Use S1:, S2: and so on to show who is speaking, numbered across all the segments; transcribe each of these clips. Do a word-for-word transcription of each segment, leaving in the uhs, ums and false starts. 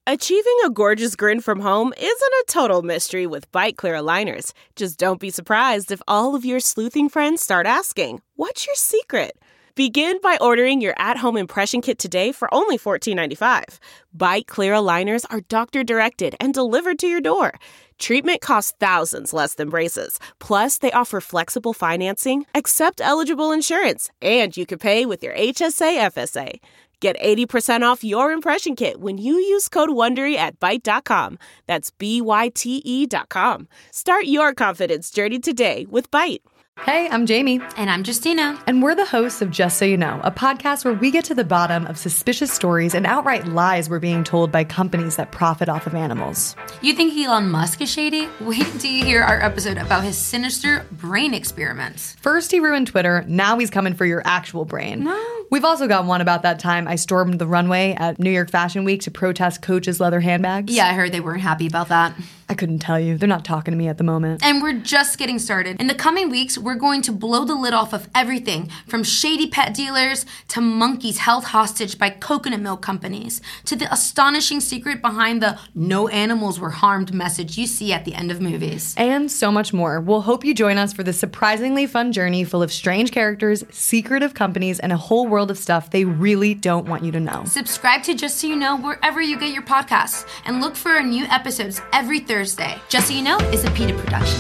S1: Achieving a gorgeous grin from home isn't a total mystery with Byte Clear aligners. Just don't be surprised if all of your sleuthing friends start asking, "What's your secret?" Begin by ordering your at-home impression kit today for only fourteen ninety-five. Byte Clear aligners are doctor-directed and delivered to your door. Treatment costs thousands less than braces. Plus, they offer flexible financing, accept eligible insurance, and you can pay with your H S A F S A. Get eighty percent off your impression kit when you use code WONDERY at byte dot com. That's B Y T E dot com. Start your confidence journey today with Byte.
S2: Hey, I'm Jamie.
S3: And I'm Justina.
S2: And we're the hosts of Just So You Know, a podcast where we get to the bottom of suspicious stories and outright lies we're being told by companies that profit off of animals.
S3: You think Elon Musk is shady? Wait until you hear our episode about his sinister brain experiments.
S2: First he ruined Twitter, now he's coming for your actual brain.
S3: No.
S2: We've also got one about that time I stormed the runway at New York Fashion Week to protest Coach's leather handbags.
S3: Yeah, I heard they weren't happy about that.
S2: I couldn't tell you. They're not talking to me at the moment.
S3: And we're just getting started. In the coming weeks, we're going to blow the lid off of everything from shady pet dealers to monkeys held hostage by coconut milk companies to the astonishing secret behind the "no animals were harmed" message you see at the end of movies.
S2: And so much more. We'll hope you join us for this surprisingly fun journey full of strange characters, secretive companies, and a whole world of stuff they really don't want you to know.
S3: Subscribe to Just So You Know wherever you get your podcasts and look for our new episodes every Thursday. Just So You Know is a PETA production.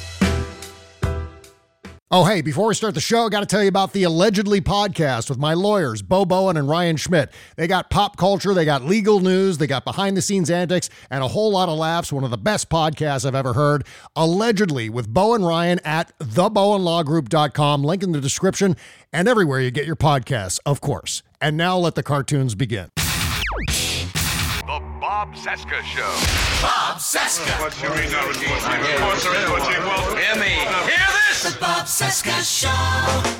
S4: Oh, hey, before we start the show, I got to tell you about the Allegedly podcast with my lawyers, Bo Bowen and Ryan Schmidt. They got pop culture, they got legal news, they got behind-the-scenes antics, and a whole lot of laughs. One of the best podcasts I've ever heard. Allegedly with Bo and Ryan at the bowen law group dot com. Link in the description and everywhere you get your podcasts, of course. And now let the cartoons begin.
S5: The Bob Cesca Show.
S6: Bob Cesca.
S5: What's your reason? What's your reason? Well,
S6: Hear me.
S5: Hear this.
S6: The Bob Cesca Show.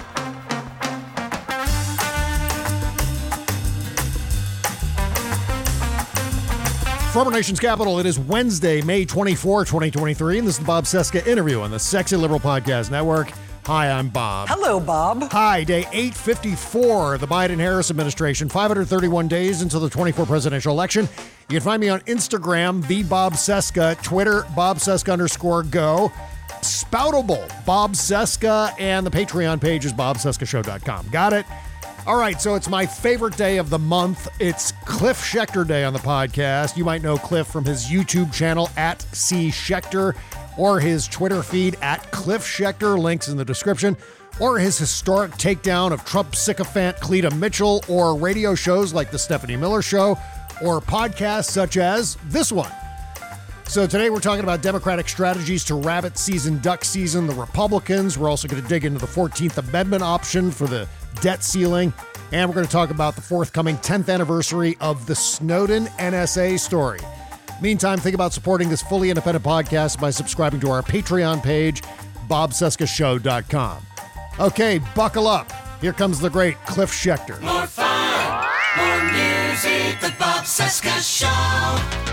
S4: From our nation's capital, it is Wednesday, May twenty-fourth, twenty twenty-three, and this is the Bob Cesca Interview on the Sexy Liberal Podcast Network. Hi, I'm Bob.
S7: Hello, Bob.
S4: Hi, day eight fifty-four, the Biden-Harris administration, five hundred thirty-one days until the twenty-four presidential election. You can find me on Instagram, the Bob Cesca, Twitter, Bob Cesca underscore go, Spoutable, Bob Cesca, and the Patreon page is bob cesca show dot com. Got it? All right, so it's my favorite day of the month. It's Cliff Schechter Day on the podcast. You might know Cliff from his YouTube channel, at C. Schechter, or his Twitter feed, at Cliff Schechter, links in the description, or his historic takedown of Trump sycophant Cleta Mitchell, or radio shows like The Stephanie Miller Show, or podcasts such as this one. So today we're talking about Democratic strategies to rabbit season, duck season, the Republicans. We're also going to dig into the fourteenth Amendment option for the debt ceiling. And we're going to talk about the forthcoming tenth anniversary of the Snowden N S A story. Meantime, think about supporting this fully independent podcast by subscribing to our Patreon page, bob cesca show dot com. Okay, buckle up. Here comes the great Cliff Schechter.
S6: More fun, more music. The Bob Cesca Show.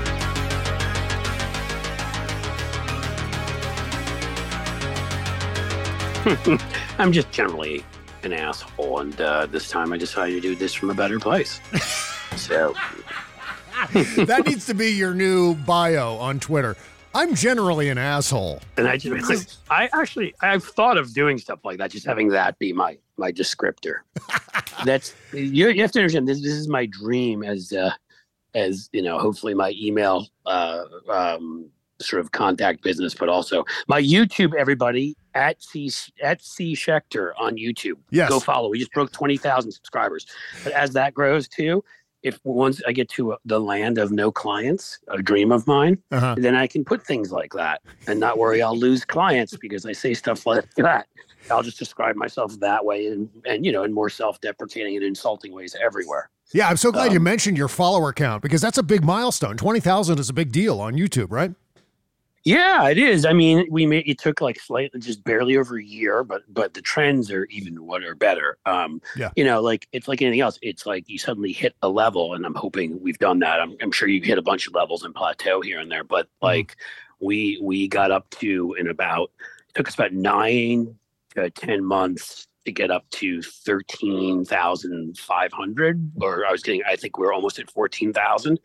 S8: I'm just generally an asshole, and uh, this time I decided to do this from a better place. So
S4: that needs to be your new bio on Twitter. I'm generally an asshole.
S8: And I just, I actually, I've thought of doing stuff like that, just having that be my my descriptor. That's you, you have to understand. This this is my dream as uh, as you know. Hopefully, my email uh, um, sort of contact business, but also my YouTube. Everybody at C at C Schechter on YouTube.
S4: Yes,
S8: go follow. We just broke twenty thousand subscribers. But as that grows too, if once I get to the land of no clients, a dream of mine, uh-huh. then I can put things like that and not worry I'll lose clients because I say stuff like that. I'll just describe myself that way and, and you know, in more self-deprecating and insulting ways everywhere.
S4: Yeah, I'm so glad
S8: um,
S4: you mentioned your follower count because that's a big milestone. twenty thousand is a big deal on YouTube, right?
S8: Yeah, it is. I mean, we made it took like slightly, just barely over a year, but but the trends are even what are better. Um,
S4: yeah.
S8: You know, like it's like anything else. It's like you suddenly hit a level, and I'm hoping we've done that. I'm, I'm sure you hit a bunch of levels and plateau here and there, but like mm-hmm. we we got up to in about it took us about nine to ten months to get up to thirteen thousand five hundred, or I was getting. I think we're almost at fourteen thousand.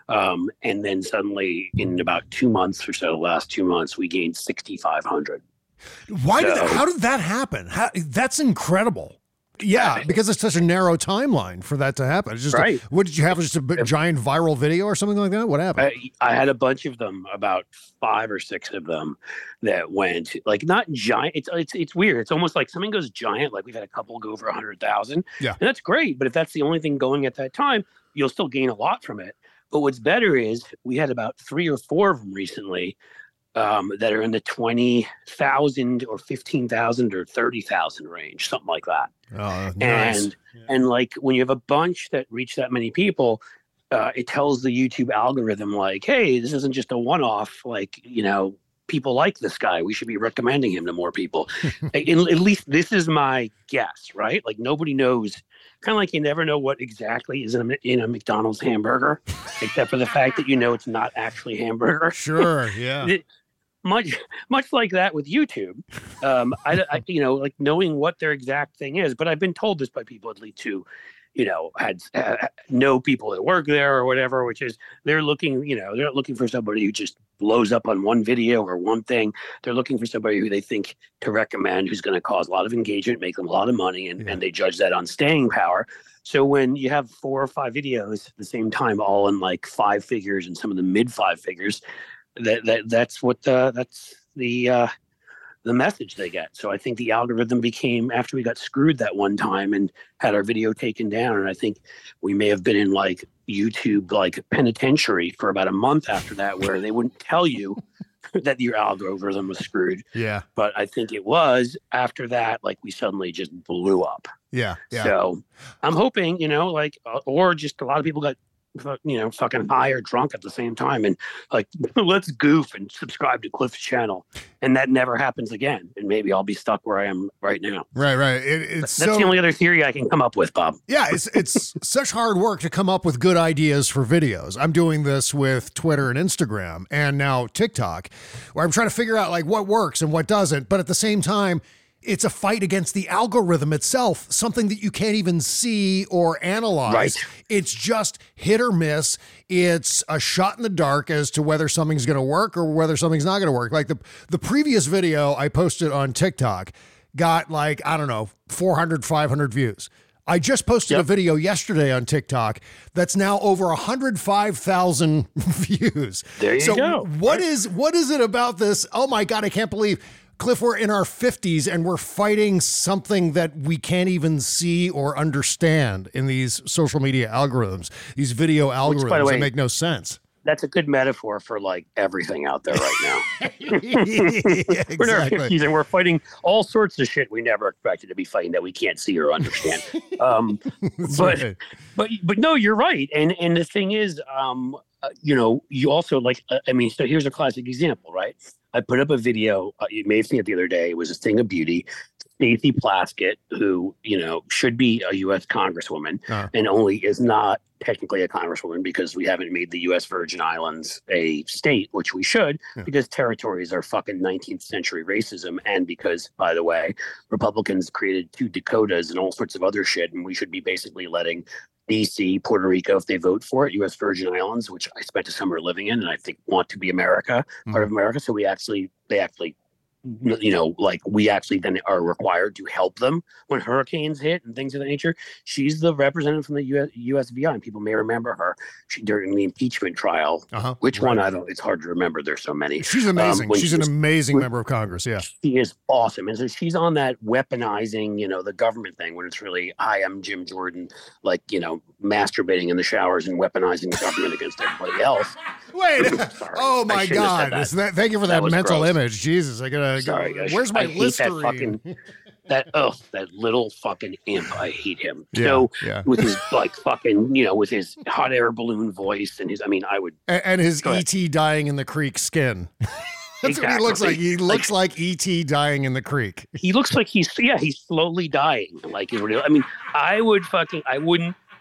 S8: Um, and then suddenly in about two months or so, the last two months, we gained sixty-five hundred.
S4: Why
S8: So-
S4: did, how did that happen? How, that's incredible. Yeah, because it's such a narrow timeline for that to happen. It's just,
S8: Right.
S4: a, what did you have? Just a big, giant viral video or something like that? What happened?
S8: I, I had a bunch of them, about five or six of them that went like not giant. It's it's it's weird. It's almost like something goes giant. Like we've had a couple go over a hundred thousand.
S4: Yeah.
S8: And that's great. But if that's the only thing going at that time, you'll still gain a lot from it. But what's better is we had about three or four of them recently um, that are in the twenty thousand or fifteen thousand or thirty thousand range, something like that.
S4: Oh, nice.
S8: And and like when you have a bunch that reach that many people, uh, it tells the YouTube algorithm like, hey, this isn't just a one-off. Like, you know, people like this guy. We should be recommending him to more people. at, at least this is my guess, right? Like nobody knows. Kind of like you never know what exactly is in a, in a McDonald's hamburger, except for the fact that you know it's not actually hamburger.
S4: Sure, yeah.
S8: It- much much like that with YouTube, um, I, I you know like knowing what their exact thing is. But I've been told this by people at least who, you know, had uh, know people that work there or whatever, which is they're looking, you know, they're not looking for somebody who just blows up on one video or one thing. They're looking for somebody who they think to recommend, who's going to cause a lot of engagement, make them a lot of money, and,
S4: Yeah.
S8: and they judge that on staying power. So when you have four or five videos at the same time, all in like five figures and some of the mid five figures, that, that that's what the, that's the uh, the message they get. So I think the algorithm became, after we got screwed that one time and had our video taken down, and I think we may have been in like YouTube like penitentiary for about a month after that, where they wouldn't tell you that your algorithm was screwed.
S4: Yeah,
S8: But I think it was after that, like we suddenly just blew up.
S4: yeah, yeah.
S8: So I'm hoping, you know, like, uh, or just a lot of people got, fu- you know, fucking high or drunk at the same time and like, let's goof and subscribe to Cliff's channel. And that never happens again. And maybe I'll be stuck where I am right now.
S4: Right, right. It, it's
S8: That's
S4: so,
S8: the only other theory I can come up with, Bob.
S4: yeah, it's it's such hard work to come up with good ideas for videos. I'm doing this with Twitter and Instagram and now TikTok, where I'm trying to figure out like what works and what doesn't. But at the same time, it's a fight against the algorithm itself, something that you can't even see or analyze.
S8: Right.
S4: It's just hit or miss. It's a shot in the dark as to whether something's going to work or whether something's not going to work. Like the the previous video I posted on TikTok got like, I don't know, four hundred, five hundred views. I just posted
S8: Yep.
S4: a video yesterday on TikTok that's now over one hundred five thousand views.
S8: There you
S4: so
S8: go.
S4: What is what is it about this? Oh my God, I can't believe, Cliff, we're in our fifties and we're fighting something that we can't even see or understand in these social media algorithms, these video algorithms
S8: by the way-
S4: that make no sense.
S8: That's a good metaphor for like everything out there right now.
S4: Yeah,
S8: We're in our
S4: exactly.
S8: fifties and we're fighting all sorts of shit we never expected to be fighting that we can't see or understand. Um,
S4: That's
S8: but
S4: right.
S8: but but no, you're right. And and the thing is, um, uh, you know, you also like. Uh, I mean, so here's a classic example, right? I put up a video. Uh, you may have seen it the other day. It was a thing of beauty. Stacey Plaskett, who you know should be a U S congresswoman,
S4: Uh.
S8: and only is not technically a congresswoman because we haven't made the U S Virgin Islands a state, which we should,
S4: Yeah.
S8: because territories are fucking nineteenth century racism, and because, by the way, Republicans created two Dakotas and all sorts of other shit, and we should be basically letting D C, Puerto Rico, if they vote for it, U S Virgin Islands, which I spent a summer living in, and I think want to be America, part of America. So we actually, they actually, you know, like we actually then are required to help them when hurricanes hit and things of that nature. She's the representative from the U S, U S V I, and people may remember her she, during the impeachment trial.
S4: Uh-huh.
S8: Which
S4: Right.
S8: one? I don't. It's hard to remember. There's so many.
S4: She's amazing.
S8: Um, when
S4: She's
S8: she
S4: an
S8: was-
S4: amazing
S8: when-
S4: member of Congress. Yeah.
S8: She is awesome. And so she's on that weaponizing, you know, the government thing when it's really, hi, I'm Jim Jordan, like, you know, masturbating in the showers and weaponizing the government against everybody else.
S4: Wait.
S8: Sorry.
S4: Oh
S8: I
S4: my
S8: shouldn't have said
S4: God.
S8: that.
S4: Is that- thank you for that,
S8: That was
S4: mental
S8: gross.
S4: image. Jesus, I gotta.
S8: Sorry, I sh-
S4: where's my
S8: I hate that
S4: Listerine?
S8: fucking that oh that little fucking imp. I hate him.
S4: Yeah,
S8: so
S4: yeah.
S8: with his like fucking you know with his hot air balloon voice and his I mean I would
S4: and, and his
S8: Go ahead.
S4: E T dying in the creek skin. That's what he
S8: Exactly.
S4: looks like. He
S8: Like-
S4: looks like E T dying in the creek.
S8: he looks like he's yeah he's slowly dying like is what it- I mean I would fucking I wouldn't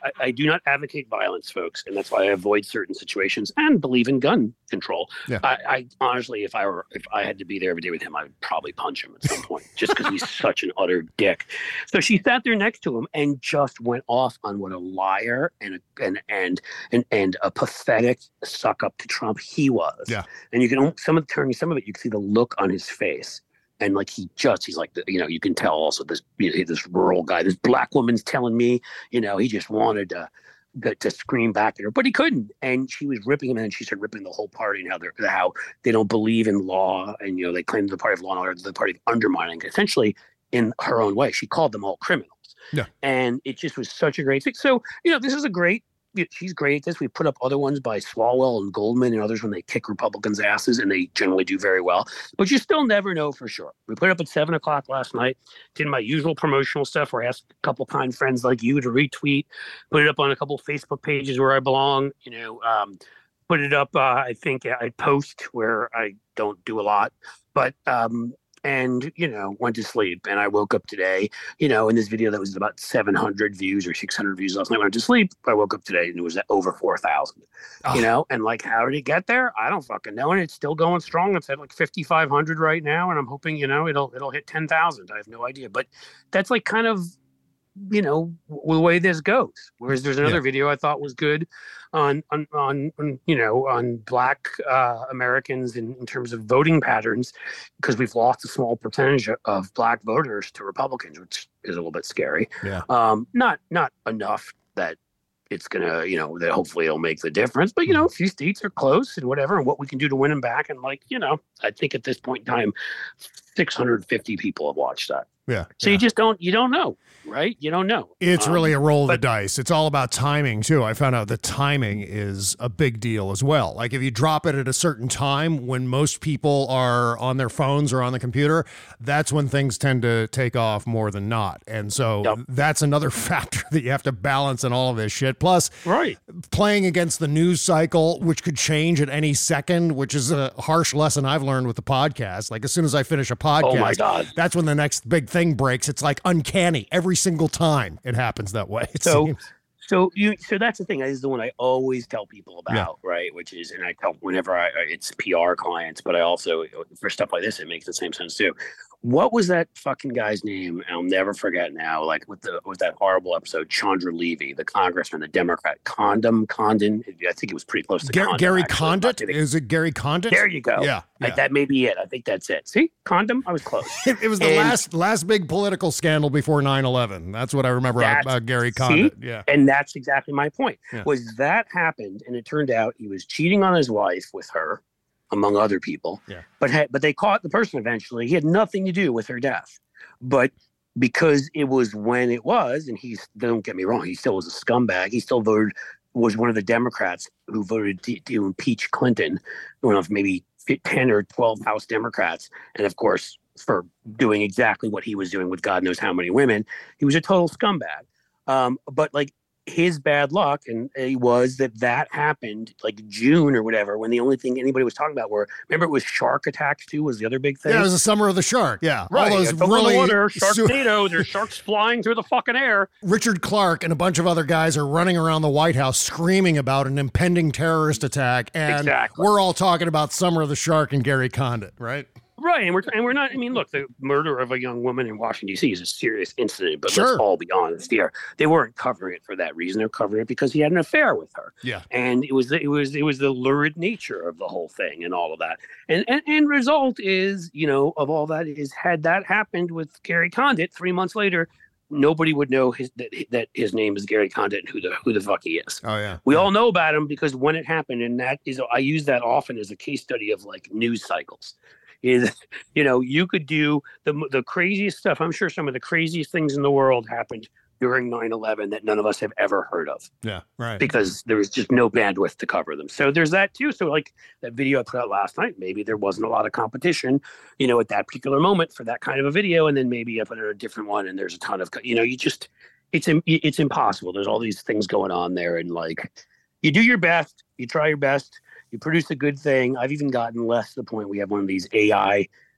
S8: I, I do not advocate violence, folks, and that's why I avoid certain situations and believe in gun control.
S4: Yeah.
S8: I, I honestly, if I were, if I had to be there every day with him, I would probably punch him at some point, just because he's such an utter dick. So she sat there next to him and just went off on what a liar and a, and and and and a pathetic suck up to Trump he was.
S4: Yeah.
S8: And you can some of the turning some of it, you can see the look on his face. And like he just, he's like, the, you know, you can tell also this, you know, this rural guy, this black woman's telling me, you know, he just wanted to, to, to scream back at her, but he couldn't. And she was ripping him, and then she started ripping the whole party and how they're, how they don't believe in law. And, you know, they claim the party of law and order, the party of undermining, essentially in her own way. She called them all criminals.
S4: Yeah.
S8: And it just was such a great thing. So, you know, this is a great, she's great at this. We put up other ones by Swalwell and Goldman and others when they kick Republicans' asses, and they generally do very well. But you still never know for sure. We put it up at seven o'clock last night, did my usual promotional stuff where I asked a couple kind friends like you to retweet, put it up on a couple Facebook pages where I belong, you know, um, put it up, uh, I think I post where I don't do a lot. But um, and, you know, went to sleep. And I woke up today, you know, in this video that was about seven hundred views or six hundred views last night. I went to sleep. I woke up today and it was at over four thousand, oh. you know, and like, how did it get there? I don't fucking know. And it's still going strong. It's at like fifty-five hundred right now. And I'm hoping, you know, it'll, it'll hit ten thousand. I have no idea. But that's like kind of, you know, the way this goes. Whereas there's another yeah. video I thought was good on, on, on, on you know, on black uh, Americans in, in terms of voting patterns, because we've lost a small percentage of black voters to Republicans, which is a little bit scary.
S4: Yeah.
S8: Um, not, not enough that it's going to, you know, that hopefully it'll make the difference. But, you know, a few states are close and whatever, and what we can do to win them back. And like, you know, I think at this point in time, six hundred fifty people have watched that.
S4: Yeah.
S8: So
S4: yeah.
S8: you just don't, you don't know, right? You don't know.
S4: It's
S8: um,
S4: really a roll of
S8: but,
S4: the dice. It's all about timing too. I found out that timing is a big deal as well. Like if you drop it at a certain time when most people are on their phones or on the computer, that's when things tend to take off more than not. And so
S8: yep.
S4: that's another factor that you have to balance in all of this shit. Plus,
S8: right.
S4: playing against the news cycle, which could change at any second, which is a harsh lesson I've learned with the podcast. Like as soon as I finish a podcast,
S8: oh my God.
S4: that's when the next big thing breaks. It's like uncanny every single time it happens that way. It
S8: so,
S4: seems.
S8: so you, so that's the thing. That is the one I always tell people about,
S4: yeah.
S8: right? Which is, and I tell whenever I, it's P R clients, but I also, for stuff like this, it makes the same sense too. What was that fucking guy's name? I'll never forget now. Like with the with that horrible episode, Chandra Levy, the congressman, the Democrat, Condom, Condon. I think it was pretty close to
S4: Gar-
S8: Condom,
S4: Gary
S8: actually.
S4: Condit. Is it Gary Condit?
S8: There you go.
S4: Yeah, yeah.
S8: Like, that may be it. I think that's it. See, Condom. I was close.
S4: it, it was the
S8: and
S4: last last big political scandal before nine eleven. That's what I remember about Gary Condit.
S8: See?
S4: Yeah,
S8: and that's exactly my point.
S4: Yeah.
S8: Was that happened, and it turned out he was cheating on his wife with her, among other people.
S4: Yeah.
S8: But had, but they caught the person eventually. He had nothing to do with her death. But because it was when it was, and he's, don't get me wrong, he still was a scumbag. He still voted, was one of the Democrats who voted to, to impeach Clinton, one of maybe ten or twelve House Democrats. And of course, for doing exactly what he was doing with God knows how many women, he was a total scumbag. Um, but like, his bad luck and it was that that happened like June or whatever, when the only thing anybody was talking about were, remember, it was shark attacks too was the other big thing.
S4: Yeah, it was the summer of the shark. Yeah,
S8: right.
S4: All those
S8: Over
S4: really
S8: the water, Sharknado, there's sharks flying through the fucking air.
S4: Richard Clark and a bunch of other guys are running around the White House screaming about an impending terrorist attack, and
S8: exactly.
S4: we're all talking about Summer of the Shark and Gary Condit, right?
S8: Right, and we're and we're not. I mean, look, the murder of a young woman in Washington D C is a serious incident, but
S4: sure.
S8: let's all be honest here. They weren't covering it for that reason. They're covering it because he had an affair with her.
S4: Yeah,
S8: and it was the, it was it was the lurid nature of the whole thing and all of that. And and and result is, you know, of all that is, had that happened with Gary Condit three months later, nobody would know his that, that his name is Gary Condit and who the who the fuck he is.
S4: Oh yeah,
S8: we
S4: yeah.
S8: all know about him because when it happened, and that is, I use that often as a case study of like news cycles. Is, you know, you could do the the craziest stuff. I'm sure some of the craziest things in the world happened during nine eleven that none of us have ever heard of.
S4: Yeah, right.
S8: Because there was just no bandwidth to cover them. So there's that too. So like that video I put out last night, maybe there wasn't a lot of competition, you know, at that particular moment for that kind of a video. And then maybe I put in a different one and there's a ton of, you know, you just, it's, it's impossible. There's all these things going on there. And like, you do your best, you try your best. You produce a good thing. I've even gotten less to the point we have one of these A I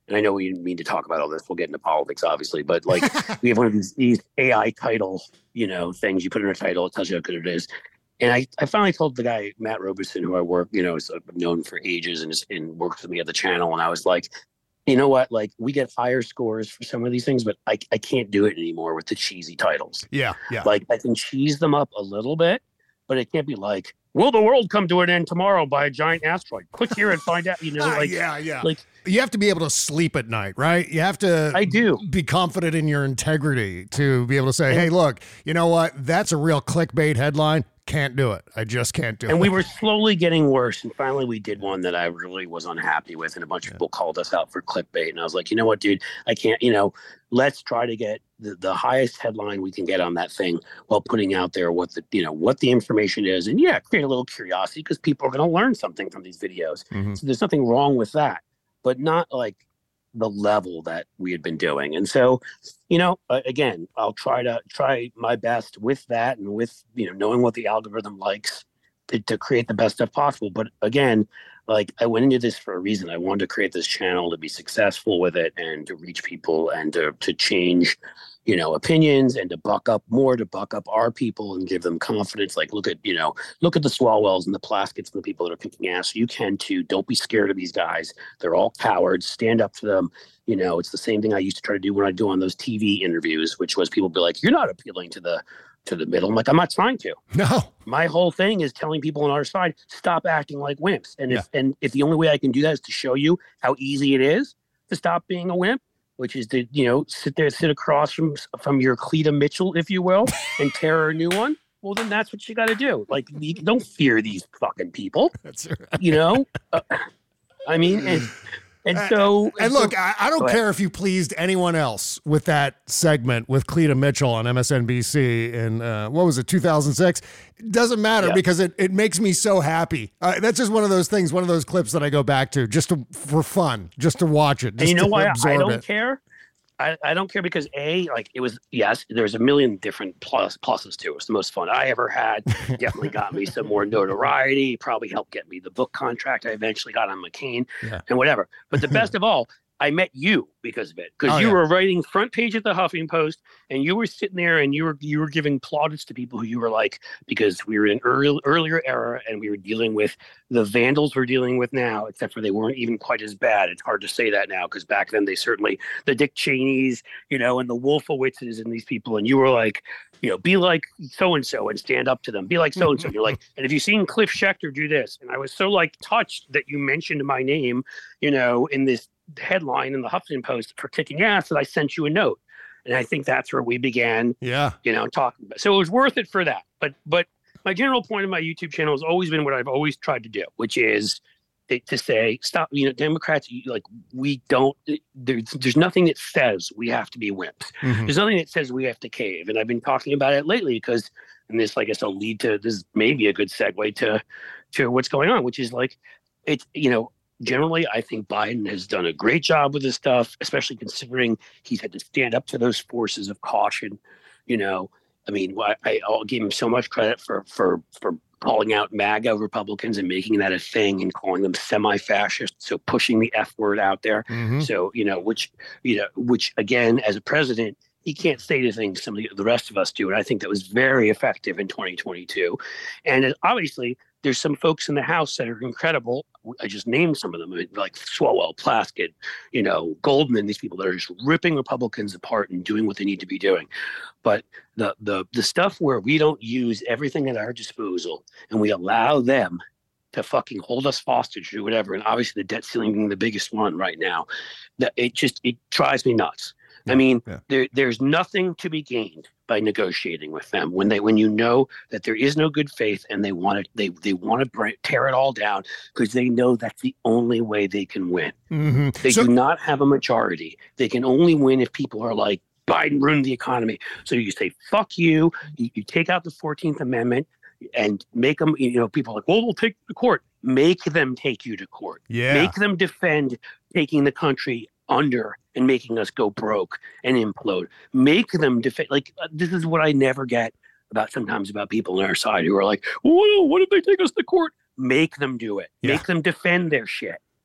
S8: and I know we didn't mean to talk about all this. We'll get into politics, obviously, but like we have one of these, these A I title, you know, things you put in a title, it tells you how good it is. And I, I finally told the guy, Matt Robeson, who I work, you know, is known for ages and, is, and works with me at the channel. And I was like, you know what? Like, we get higher scores for some of these things, but I, I can't do it anymore with the cheesy titles.
S4: Yeah, yeah.
S8: Like, I can cheese them up a little bit, but it can't be like, will the world come to an end tomorrow by a giant asteroid? Click here and find out, you know, like,
S4: yeah, yeah.
S8: Like,
S4: you have to be able to sleep at night, right? You have to
S8: I do.
S4: be confident in your integrity to be able to say, hey, look, you know what? That's a real clickbait headline. Can't do it. I just can't do
S8: and
S4: it.
S8: And we were slowly getting worse. And finally, we did one that I really was unhappy with. And a bunch of people called us out for clickbait. And I was like, you know what, dude? I can't, you know, let's try to get the, the highest headline we can get on that thing while putting out there what the, you know, what the information is. And yeah, create a little curiosity because people are going to learn something from these videos. Mm-hmm. So there's nothing wrong with that, but not like the level that we had been doing. And so, you know, uh, again, I'll try to try my best with that and with, you know, knowing what the algorithm likes to, to create the best stuff possible. But again, like I went into this for a reason. I wanted to create this channel to be successful with it and to reach people and to, to change, you know, opinions and to buck up more, to buck up our people and give them confidence. Like, look at, you know, look at the Swalwells and the Plasketts and the people that are kicking ass. You can too. Don't be scared of these guys. They're all cowards. Stand up to them. You know, it's the same thing I used to try to do when I do on those T V interviews, which was people be like, you're not appealing to the to the middle. I'm like, I'm not trying to.
S4: No.
S8: My whole thing is telling people on our side, stop acting like wimps. And
S4: yeah.
S8: if and if the only way I can do that is to show you how easy it is to stop being a wimp, which is to, you know, sit there, sit across from from your Cleta Mitchell, if you will, and tear a new one. Well, then that's what you got to do. Like, you don't fear these fucking people. That's right. You know, uh, I mean, and and so
S4: and, and
S8: so,
S4: look, I, I don't care if you pleased anyone else with that segment with Cleta Mitchell on M S N B C in uh, what was it, two thousand six? It doesn't matter yeah. because it, it makes me so happy. Uh, that's just one of those things, one of those clips that I go back to just to, for fun, just to watch it. Just
S8: and you know
S4: to
S8: why I don't
S4: it.
S8: care? I, I don't care because A, like it was, yes, there's a million different plus pluses to it. It's the most fun I ever had. Definitely got me some more notoriety. Probably helped get me the book contract I eventually got on McCain yeah. and whatever. But the best of all, I met you because of it. Because oh, you yeah. were writing front page at the Huffington Post, and you were sitting there and you were you were giving plaudits to people who you were like, because we were in early, earlier era and we were dealing with the vandals we're dealing with now, except for they weren't even quite as bad. It's hard to say that now because back then they certainly, the Dick Cheneys, you know, and the Wolfowitzes and these people, and you were like, you know, be like so-and-so and stand up to them. Be like so-and-so. You're like, and if you've seen Cliff Schecter do this, and I was so like touched that you mentioned my name, you know, in this headline in the Huffington Post for kicking ass that I sent you a note. And I think that's where we began,
S4: yeah, you
S8: know, talking about. So it was worth it for that. But but my general point of my YouTube channel has always been what I've always tried to do, which is to say, stop, you know, Democrats, like, we don't, there's, there's nothing that says we have to be wimps. Mm-hmm. There's nothing that says we have to cave. And I've been talking about it lately because, and this, I guess, will lead to, this is maybe a good segue to, to what's going on, which is like, it's, you know, generally, I think Biden has done a great job with this stuff, especially considering he's had to stand up to those forces of caution. You know, I mean, I, I'll give him so much credit for for for calling out MAGA Republicans and making that a thing and calling them semi-fascist. So pushing the F word out there. Mm-hmm. So, you know, which, you know, which again, as a president, he can't say the things some of the, the rest of us do. And I think that was very effective in twenty twenty-two. And obviously, there's some folks in the House that are incredible. I just named some of them, like Swalwell, Plaskett, you know, Goldman, these people that are just ripping Republicans apart and doing what they need to be doing. But the the the stuff where we don't use everything at our disposal and we allow them to fucking hold us hostage or whatever, and obviously the debt ceiling being the biggest one right now, that it just, it drives me nuts. I mean, yeah. there, there's nothing to be gained by negotiating with them when they when you know that there is no good faith and they want to they they want to tear it all down because they know that's the only way they can win. Mm-hmm. They so, do not have a majority. They can only win if people are like, Biden ruined the economy. So you say, fuck you. You, you take out the fourteenth Amendment and make them, you know, people are like, well, we'll take you to court. Make them take you to court.
S4: Yeah.
S8: Make them defend taking the country under and making us go broke and implode. Make them defend. Like, uh, this is what I never get about sometimes about people on our side who are like, well, what if they take us to court? Make them do it. Yeah. Make them defend their shit.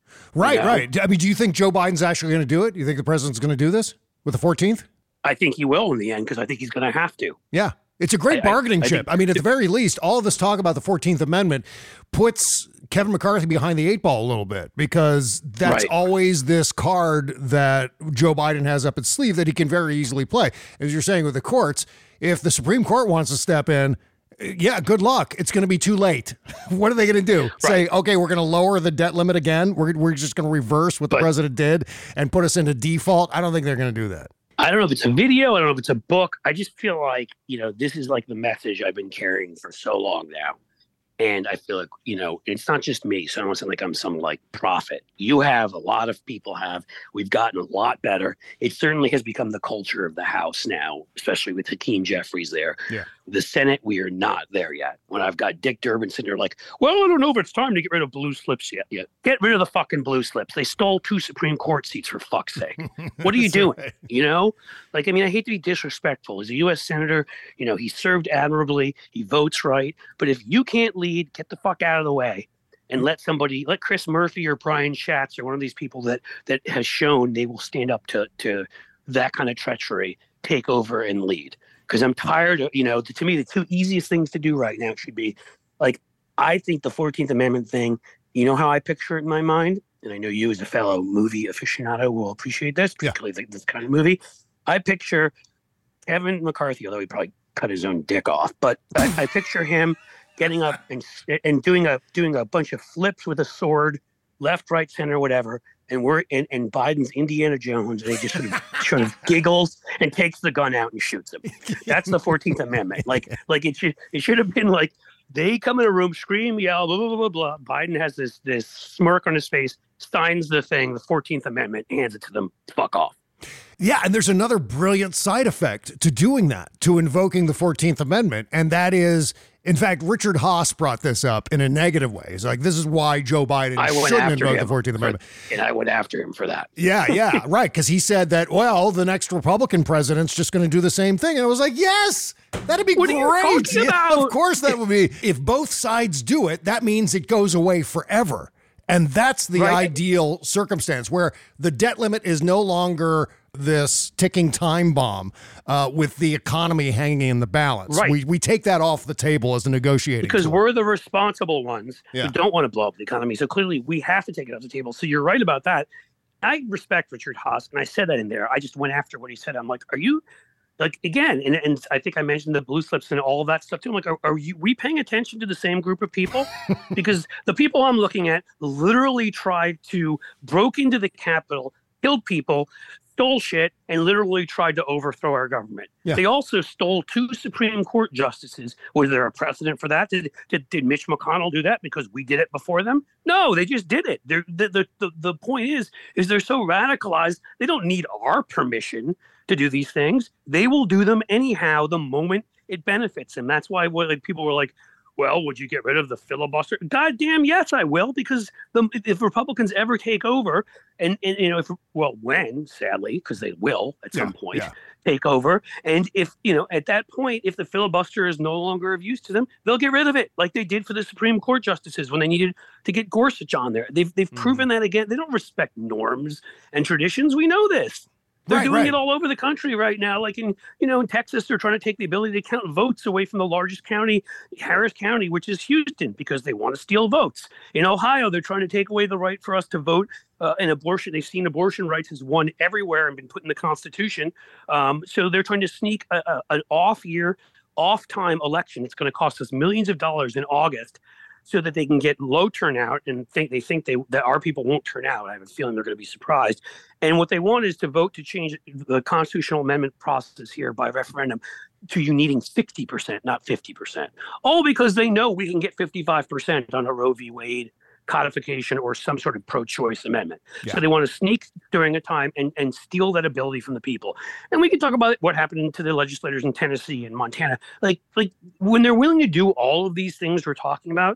S4: Right,
S8: you know?
S4: right. I mean, do you think Joe Biden's actually going to do it? Do you think the president's going to do this with the fourteenth?
S8: I think he will in the end because I think he's going to have to.
S4: Yeah. It's a great
S8: I- I-
S4: bargaining
S8: I
S4: chip.
S8: think-
S4: I mean, at the very least, all of this talk about the fourteenth Amendment puts Kevin McCarthy behind the eight ball a little bit because that's
S8: Right.
S4: always this card that Joe Biden has up its sleeve that he can very easily play. As you're saying with the courts, if the Supreme Court wants to step in, yeah, good luck. It's going to be too late. What are they going to do? Right. Say, okay, we're going to lower the debt limit again. We're, we're just going to reverse what the
S8: But-
S4: president did and put us into default. I don't think they're going to do that.
S8: I don't know if it's a video. I don't know if it's a book. I just feel like, you know, this is like the message I've been carrying for so long now. And I feel like, you know, it's not just me. So I don't sound like I'm some like prophet. You have, a lot of people have. We've gotten a lot better. It certainly has become the culture of the House now, especially with Hakeem Jeffries there.
S4: Yeah.
S8: The Senate, we are not there yet. When I've got Dick Durbin sitting there like, well, I don't know if it's time to get rid of blue slips yet. yet. Get rid of the fucking blue slips. They stole two Supreme Court seats, for fuck's sake. What are you doing?
S4: Right.
S8: You know, like, I mean, I hate to be disrespectful. As a U S senator, you know, he served admirably. He votes right. But if you can't lead, get the fuck out of the way and let somebody, let Chris Murphy or Brian Schatz or one of these people that that has shown they will stand up to to that kind of treachery, take over and lead. Because I'm tired of, you know, to, to me, the two easiest things to do right now should be, like, I think the fourteenth Amendment thing, you know how I picture it in my mind? And I know you as a fellow movie aficionado will appreciate this, particularly yeah. this kind of movie. I picture Kevin McCarthy, although he probably cut his own dick off, but I, I picture him getting up and and doing a doing a bunch of flips with a sword, left, right, center, whatever. And we're and, and Biden's Indiana Jones, and he just sort of sort of giggles and takes the gun out and shoots him. That's the fourteenth Amendment. Like like it should it should have been like they come in a room, scream, yell, blah blah blah blah. Biden has this this smirk on his face, signs the thing, the fourteenth Amendment, hands it to them. Fuck off.
S4: Yeah, and there's another brilliant side effect to doing that, to invoking the fourteenth Amendment, and that is, in fact, Richard Haas brought this up in a negative way. He's like, this is why Joe Biden
S8: I went
S4: shouldn't
S8: after
S4: invoke
S8: him
S4: the fourteenth
S8: for-
S4: Amendment.
S8: And I went after him for that.
S4: Yeah, yeah, right, because he said that, well, the next Republican president's just going to do the same thing. And I was like, yes, that'd be
S8: What are you
S4: great.
S8: talking
S4: Yeah,
S8: about?
S4: of course that would be. If both sides do it, that means it goes away forever. And that's the
S8: Right.
S4: ideal circumstance where the debt limit is no longer this ticking time bomb uh, with the economy hanging in the balance.
S8: Right.
S4: We we take that off the table as a negotiating
S8: Because
S4: tool.
S8: we're the responsible ones
S4: Yeah.
S8: who don't want to blow up the economy. So clearly we have to take it off the table. So you're right about that. I respect Richard Haas, and I said that in there. I just went after what he said. I'm like, are you, like, again, and, and I think I mentioned the blue slips and all of that stuff too. I'm like, are, are you we paying attention to the same group of people? Because the people I'm looking at literally tried to, broke into the Capitol, killed people, stole shit, and literally tried to overthrow our government.
S4: Yeah.
S8: They also stole two Supreme Court justices. Was there a precedent for that? Did, did did Mitch McConnell do that because we did it before them? No, they just did it. They're, the, the the the point is, is they're so radicalized, they don't need our permission to do these things. They will do them anyhow the moment it benefits them. That's why what, like, people were like, well, would you get rid of the filibuster? God damn, yes, I will, because the, if Republicans ever take over, and, and you know, if well, when, sadly, because they will at some
S4: Yeah,
S8: point
S4: yeah.
S8: take over, and if you know, at that point, if the filibuster is no longer of use to them, they'll get rid of it, like they did for the Supreme Court justices when they needed to get Gorsuch on there. They've they've
S4: Mm.
S8: proven that again. They don't respect norms and traditions. We know this. They're
S4: Right,
S8: doing
S4: right.
S8: it all over the country right now. Like in, you know, in Texas, they're trying to take the ability to count votes away from the largest county, Harris County, which is Houston, because they want to steal votes. In Ohio, they're trying to take away the right for us to vote uh, in abortion. They've seen abortion rights has won everywhere and been put in the Constitution. Um, so they're trying to sneak a, a, an off year, off time election. It's going to cost us millions of dollars in August, so that they can get low turnout and think they think they that our people won't turn out. I have a feeling they're going to be surprised. And what they want is to vote to change the constitutional amendment process here by referendum to you needing sixty percent, not fifty percent. All because they know we can get fifty-five percent on a Roe v. Wade codification or some sort of pro-choice amendment.
S4: Yeah.
S8: So they want to sneak during a time and, and steal that ability from the people. And we can talk about what happened to the legislators in Tennessee and Montana. Like, like when they're willing to do all of these things we're talking about,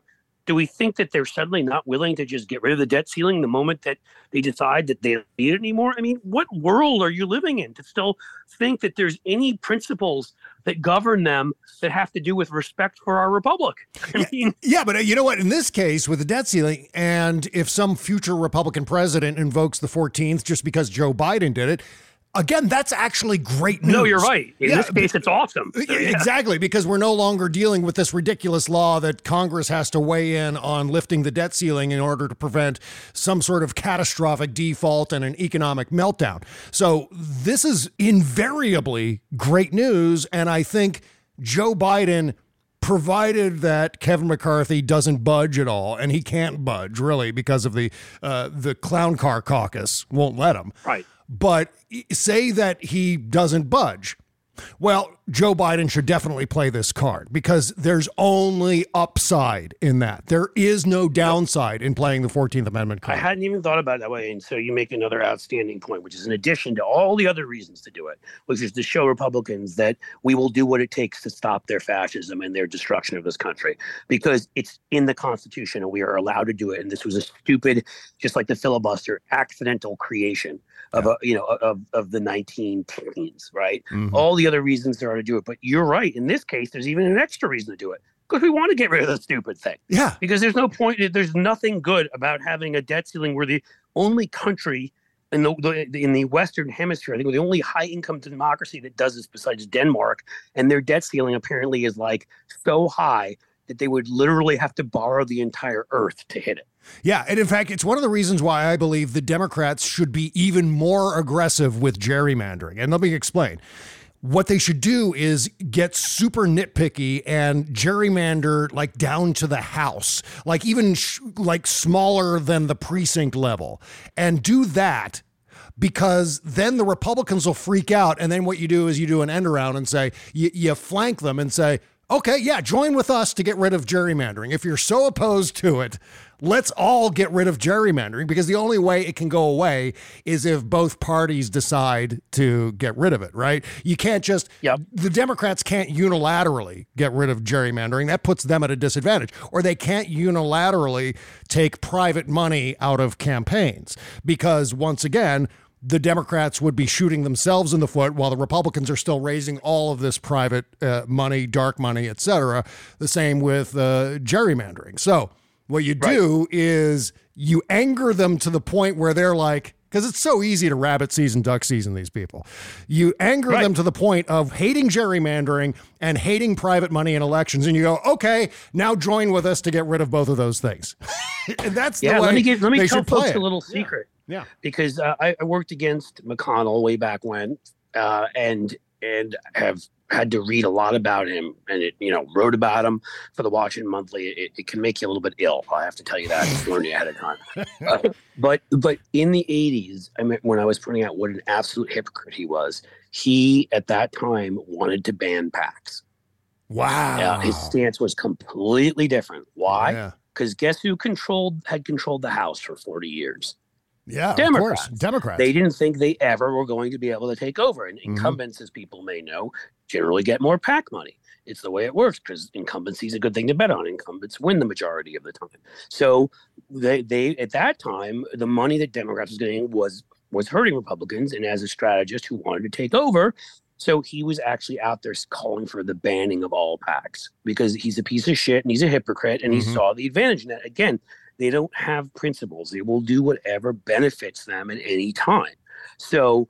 S8: Do we think that they're suddenly not willing to just get rid of the debt ceiling the moment that they decide that they don't need it anymore? I mean, what world are you living in to still think that there's any principles that govern them that have to do with respect for our republic? I mean,
S4: yeah, yeah, but uh, you know what? In this case, with the debt ceiling, and if some future Republican president invokes the fourteenth just because Joe Biden did it, again, that's actually great news.
S8: no, you're right. In
S4: Yeah,
S8: this case, it's awesome. So, yeah.
S4: Exactly, because we're no longer dealing with this ridiculous law that Congress has to weigh in on lifting the debt ceiling in order to prevent some sort of catastrophic default and an economic meltdown. So this is invariably great news, and I think Joe Biden, provided that Kevin McCarthy doesn't budge at all, and he can't budge really because of the uh, the clown car caucus won't let him.
S8: Right.
S4: But say that he doesn't budge. Well, Joe Biden should definitely play this card because there's only upside in that. There is no downside in playing the fourteenth Amendment card.
S8: I hadn't even thought about it that way. And so you make another outstanding point, which is in addition to all the other reasons to do it, which is to show Republicans that we will do what it takes to stop their fascism and their destruction of this country, because it's in the Constitution and we are allowed to do it. And this was a stupid, just like the filibuster, accidental creation of a, you know, of, of the nineteen teens, right? Mm-hmm. All the other reasons there are to do it. But you're right. In this case, there's even an extra reason to do it because we want to get rid of the stupid thing.
S4: Yeah.
S8: Because there's no point. There's nothing good about having a debt ceiling. We're the only country in the, the in the Western Hemisphere, I think we're the only high income democracy that does this besides Denmark. And their debt ceiling apparently is like so high that they would literally have to borrow the entire earth to hit it.
S4: Yeah, and in fact, it's one of the reasons why I believe the Democrats should be even more aggressive with gerrymandering. And let me explain. What they should do is get super nitpicky and gerrymander like down to the house, like even sh- like smaller than the precinct level, and do that. Because then the Republicans will freak out. And then what you do is you do an end around and say, you, you flank them and say, okay, yeah, join with us to get rid of gerrymandering. If you're so opposed to it, let's all get rid of gerrymandering, because the only way it can go away is if both parties decide to get rid of it, right? You can't just,
S8: yep.
S4: The Democrats can't unilaterally get rid of gerrymandering. That puts them at a disadvantage. Or they can't unilaterally take private money out of campaigns, because once again, the Democrats would be shooting themselves in the foot while the Republicans are still raising all of this private uh, money, dark money, et cetera. The same with uh, gerrymandering. So what you do right. is you anger them to the point where they're like, because it's so easy to rabbit season, duck season these people. You anger right. them to the point of hating gerrymandering and hating private money in elections. And you go, okay, now join with us to get rid of both of those things. And that's
S8: yeah,
S4: the way
S8: let me, get, let me
S4: they
S8: tell
S4: should play
S8: folks
S4: it.
S8: a little secret.
S4: Yeah. yeah.
S8: Because uh, I, I worked against McConnell way back when uh, and and have had to read a lot about him, and it, you know, wrote about him for the Washington Monthly. It, it can make you a little bit ill. I have to tell you that, warn you ahead of time. Uh, but but in the eighties, I mean, when I was pointing out what an absolute hypocrite he was, he at that time wanted to ban PACs.
S4: Wow.
S8: Uh, his stance was completely different. Why? Because
S4: Yeah.
S8: guess who controlled had controlled the House for forty years?
S4: Yeah,
S8: Democrats.
S4: of course. Democrats.
S8: They didn't think they ever were going to be able to take over. And
S4: Mm-hmm.
S8: incumbents, as people may know, generally get more PAC money. It's the way it works because incumbency is a good thing to bet on. Incumbents win the majority of the time. So they, they at that time, the money that Democrats was getting was was hurting Republicans. And as a strategist who wanted to take over, so he was actually out there calling for the banning of all PACs because he's a piece of shit and he's a hypocrite, and he
S4: Mhm.
S8: saw the advantage in that. Again, they don't have principles. They will do whatever benefits them at any time. So,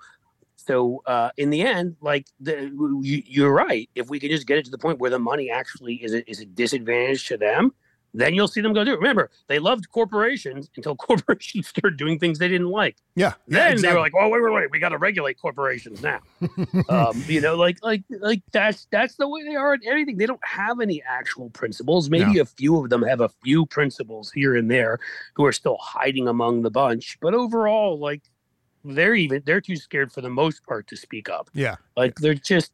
S8: so uh, in the end, like the, you, you're right. If we can just get it to the point where the money actually is a, is a disadvantage to them, then you'll see them go do it. Remember, they loved corporations until corporations started doing things they didn't like.
S4: Yeah. yeah
S8: Then
S4: exactly.
S8: they were like, "Oh, wait, wait, wait! We got to regulate corporations now." um, you know, like, like, like that's that's the way they are at anything. They don't have any actual principles. Maybe
S4: No.
S8: a few of them have a few principles here and there, who are still hiding among the bunch. But overall, like, they're even they're too scared for the most part to speak up.
S4: Yeah.
S8: Like they're just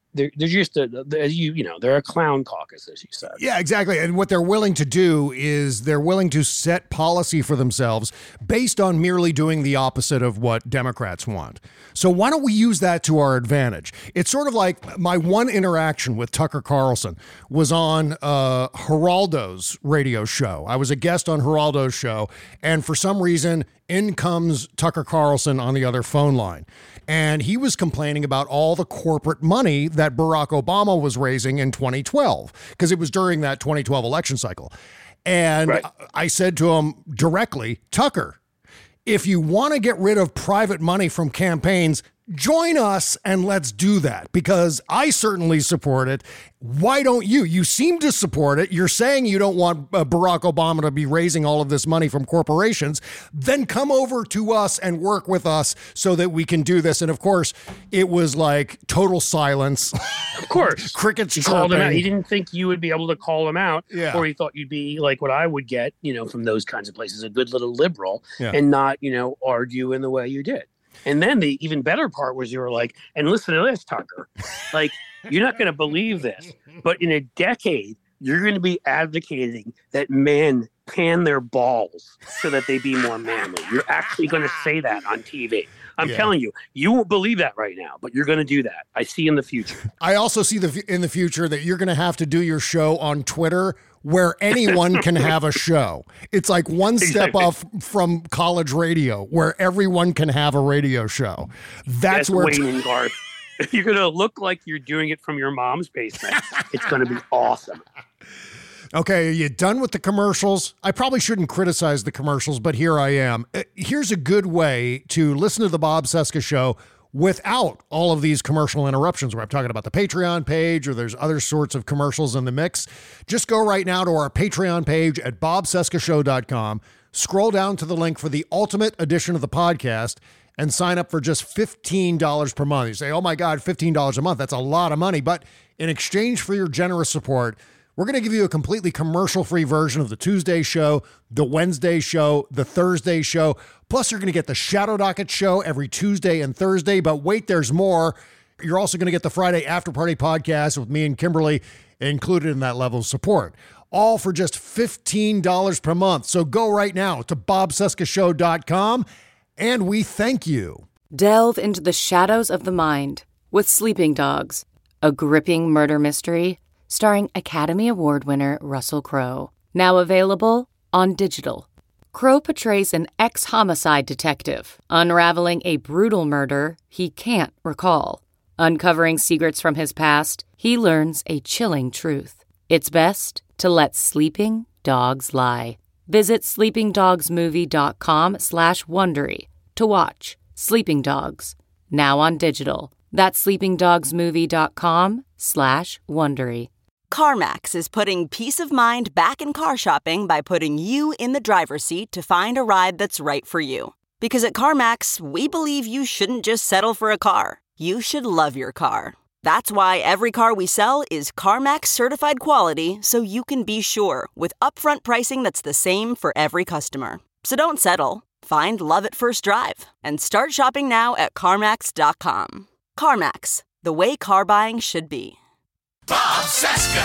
S8: they're, they're just a, they're, you you know they're a clown caucus, as you said.
S4: Yeah, exactly. And what they're willing to do is they're willing to set policy for themselves based on merely doing the opposite of what Democrats want. So why don't we use that to our advantage? It's sort of like my one interaction with Tucker Carlson was on uh, Geraldo's radio show. I was a guest on Geraldo's show, and for some reason, in comes Tucker Carlson on the other phone line. And he was complaining about all the corporate money that Barack Obama was raising in twenty twelve, because it was during that twenty twelve election cycle. And right. I said to him directly, Tucker, if you want to get rid of private money from campaigns, join us and let's do that, because I certainly support it. Why don't you? You seem to support it. You're saying you don't want uh, Barack Obama to be raising all of this money from corporations. Then come over to us and work with us so that we can do this. And of course, it was like total silence.
S8: Of course.
S4: Crickets
S8: he
S4: chirping.
S8: Called him out. He didn't think you would be able to call him out,
S4: yeah.
S8: or he thought you'd be like what I would get, you know, from those kinds of places, a good little liberal,
S4: yeah.
S8: and not, you know, argue in the way you did. And then the even better part was you were like, and listen to this, Tucker, like, you're not going to believe this, but in a decade, you're going to be advocating that men pan their balls so that they be more manly. You're actually going to say that on T V. I'm
S4: yeah.
S8: telling you, you won't believe that right now, but you're going to do that. I see in the future.
S4: I also see the in the future that you're going to have to do your show on Twitter where anyone can have a show. It's like one step
S8: exactly.
S4: off from college radio where everyone can have a radio show. That's,
S8: That's
S4: where
S8: Wayne and Garth. You're going to look like you're doing it from your mom's basement. It's going to be awesome.
S4: Okay, are you done with the commercials? I probably shouldn't criticize the commercials, but here I am. Here's a good way to listen to the Bob Cesca Show without all of these commercial interruptions where I'm talking about the Patreon page or there's other sorts of commercials in the mix. Just go right now to our Patreon page at bob cesca show dot com, scroll down to the link for the ultimate edition of the podcast, and sign up for just fifteen dollars per month. You say, oh my God, fifteen dollars a month, that's a lot of money. But in exchange for your generous support, we're going to give you a completely commercial-free version of the Tuesday show, the Wednesday show, the Thursday show. Plus, you're going to get the Shadow Docket show every Tuesday and Thursday. But wait, there's more. You're also going to get the Friday After Party podcast with me and Kimberly included in that level of support. All for just fifteen dollars per month. So go right now to bob cesca show dot com, and we thank you.
S7: Delve into the shadows of the mind with Sleeping Dogs, a gripping murder mystery starring Academy Award winner Russell Crowe. Now available on digital. Crowe portrays an ex-homicide detective unraveling a brutal murder he can't recall. Uncovering secrets from his past, he learns a chilling truth. It's best to let sleeping dogs lie. Visit sleeping dogs movie dot com slash Wondery to watch Sleeping Dogs, now on digital. That's sleeping dogs movie dot com slash Wondery.
S9: CarMax is putting peace of mind back in car shopping by putting you in the driver's seat to find a ride that's right for you. Because at CarMax, we believe you shouldn't just settle for a car. You should love your car. That's why every car we sell is CarMax certified quality, so you can be sure with upfront pricing that's the same for every customer. So don't settle. Find love at first drive and start shopping now at CarMax dot com. CarMax, the way car buying should be.
S6: Bob Cesca.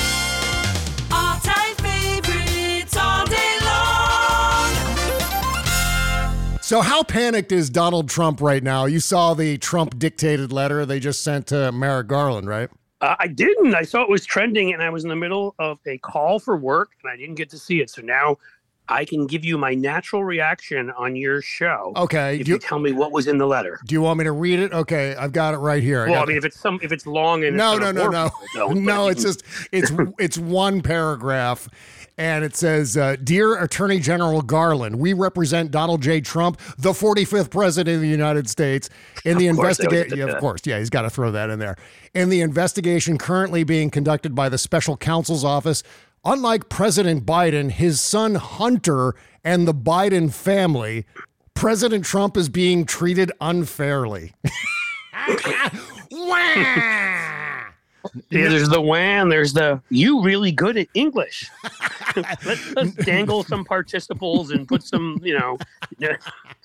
S6: All-time favorites all day long.
S4: So how panicked is Donald Trump right now? You saw the Trump dictated letter they just sent to Merrick Garland, right?
S8: Uh, I didn't. I saw it was trending, and I was in the middle of a call for work, and I didn't get to see it. So now I can give you my natural reaction on your show.
S4: Okay.
S8: If
S4: you,
S8: you tell me what was in the letter.
S4: Do you want me to read it? Okay, I've got it right here.
S8: Well, I,
S4: I
S8: mean, if it's some, if it's long and
S4: no,
S8: it's
S4: no, no, no, no, no. It's just it's it's one paragraph, and it says, uh, "Dear Attorney General Garland, we represent Donald J. Trump, the forty-fifth President of the United States, in the investigation." Yeah, of course, yeah, he's got to throw that in there. In the investigation currently being conducted by the Special Counsel's Office. Unlike President Biden, his son Hunter, and the Biden family, President Trump is being treated unfairly.
S8: Yeah, there's the wham, there's the you really good at English. let's, let's dangle some participles and put some, you know,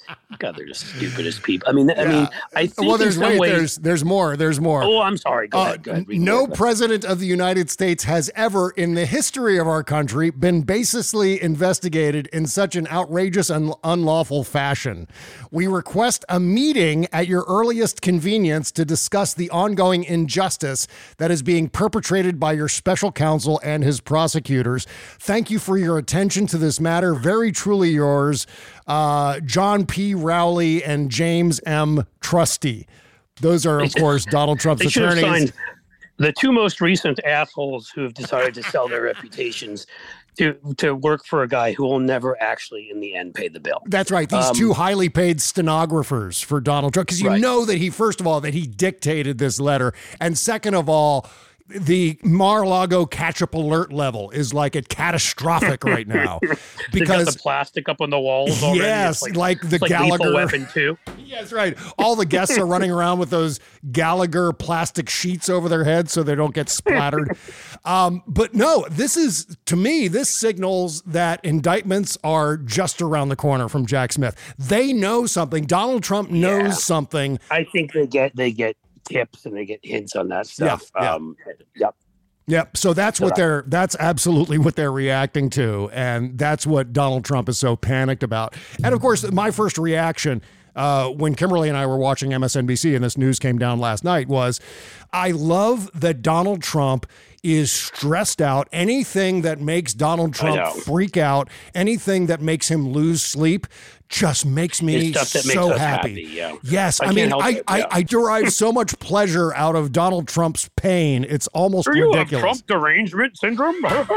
S8: God, they're the stupidest people. I mean, I
S4: Yeah.
S8: mean, I think
S4: well, there's
S8: in some
S4: wait,
S8: ways,
S4: there's there's more. There's more.
S8: Oh, I'm sorry. Go
S4: Uh,
S8: ahead. Go ahead. Read
S4: no
S8: more.
S4: president of the United States has ever, in the history of our country, been baselessly investigated in such an outrageous and unlawful fashion. We request a meeting at your earliest convenience to discuss the ongoing injustice that is being perpetrated by your special counsel and his prosecutors. Thank you for your attention to this matter. Very truly yours, uh, John P. Rowley and James M. Trusty. Those are, of course, Donald Trump's
S8: They should have
S4: attorneys.
S8: signed the two most recent assholes who have decided to sell their reputations to to work for a guy who will never actually, in the end, pay the bill.
S4: That's right. These
S8: Um,
S4: two highly paid stenographers for Donald Trump. Because you
S8: Right.
S4: know that he, first of all, that he dictated this letter. And second of all, the Mar-a-Lago catch-up alert level is like at catastrophic right now.
S8: They've got
S4: Because
S8: the plastic up on the walls already.
S4: yes,
S8: It's
S4: like, the
S8: it's like
S4: Gallagher
S8: Lethal Weapon too.
S4: Yeah, that's right. All the guests are running around with those Gallagher plastic sheets over their heads so they don't get splattered. Um, but no, this is, to me, this signals that indictments are just around the corner from Jack Smith. They know something. Donald Trump knows
S8: Yeah.
S4: something.
S8: I think they get they get tips and they get hints on that stuff.
S4: Yeah, yeah.
S8: Um, yep.
S4: Yep. So that's what
S8: Yeah.
S4: they're, that's absolutely what they're reacting to. And that's what Donald Trump is so panicked about. And of course, my first reaction uh, when Kimberly and I were watching M S N B C and this news came down last night was, I love that Donald Trump is stressed out. Anything that makes Donald Trump
S8: know.
S4: freak out, anything that makes him lose sleep, just makes me
S8: It's stuff that
S4: so
S8: makes us
S4: happy.
S8: happy, yeah.
S4: Yes,
S8: I
S4: I,
S8: can't
S4: mean,
S8: help
S4: I,
S8: it,
S4: I,
S8: yeah.
S4: I derive so much pleasure out of Donald Trump's pain. It's almost
S8: Do you have
S4: ridiculous.
S8: Trump derangement syndrome? Like,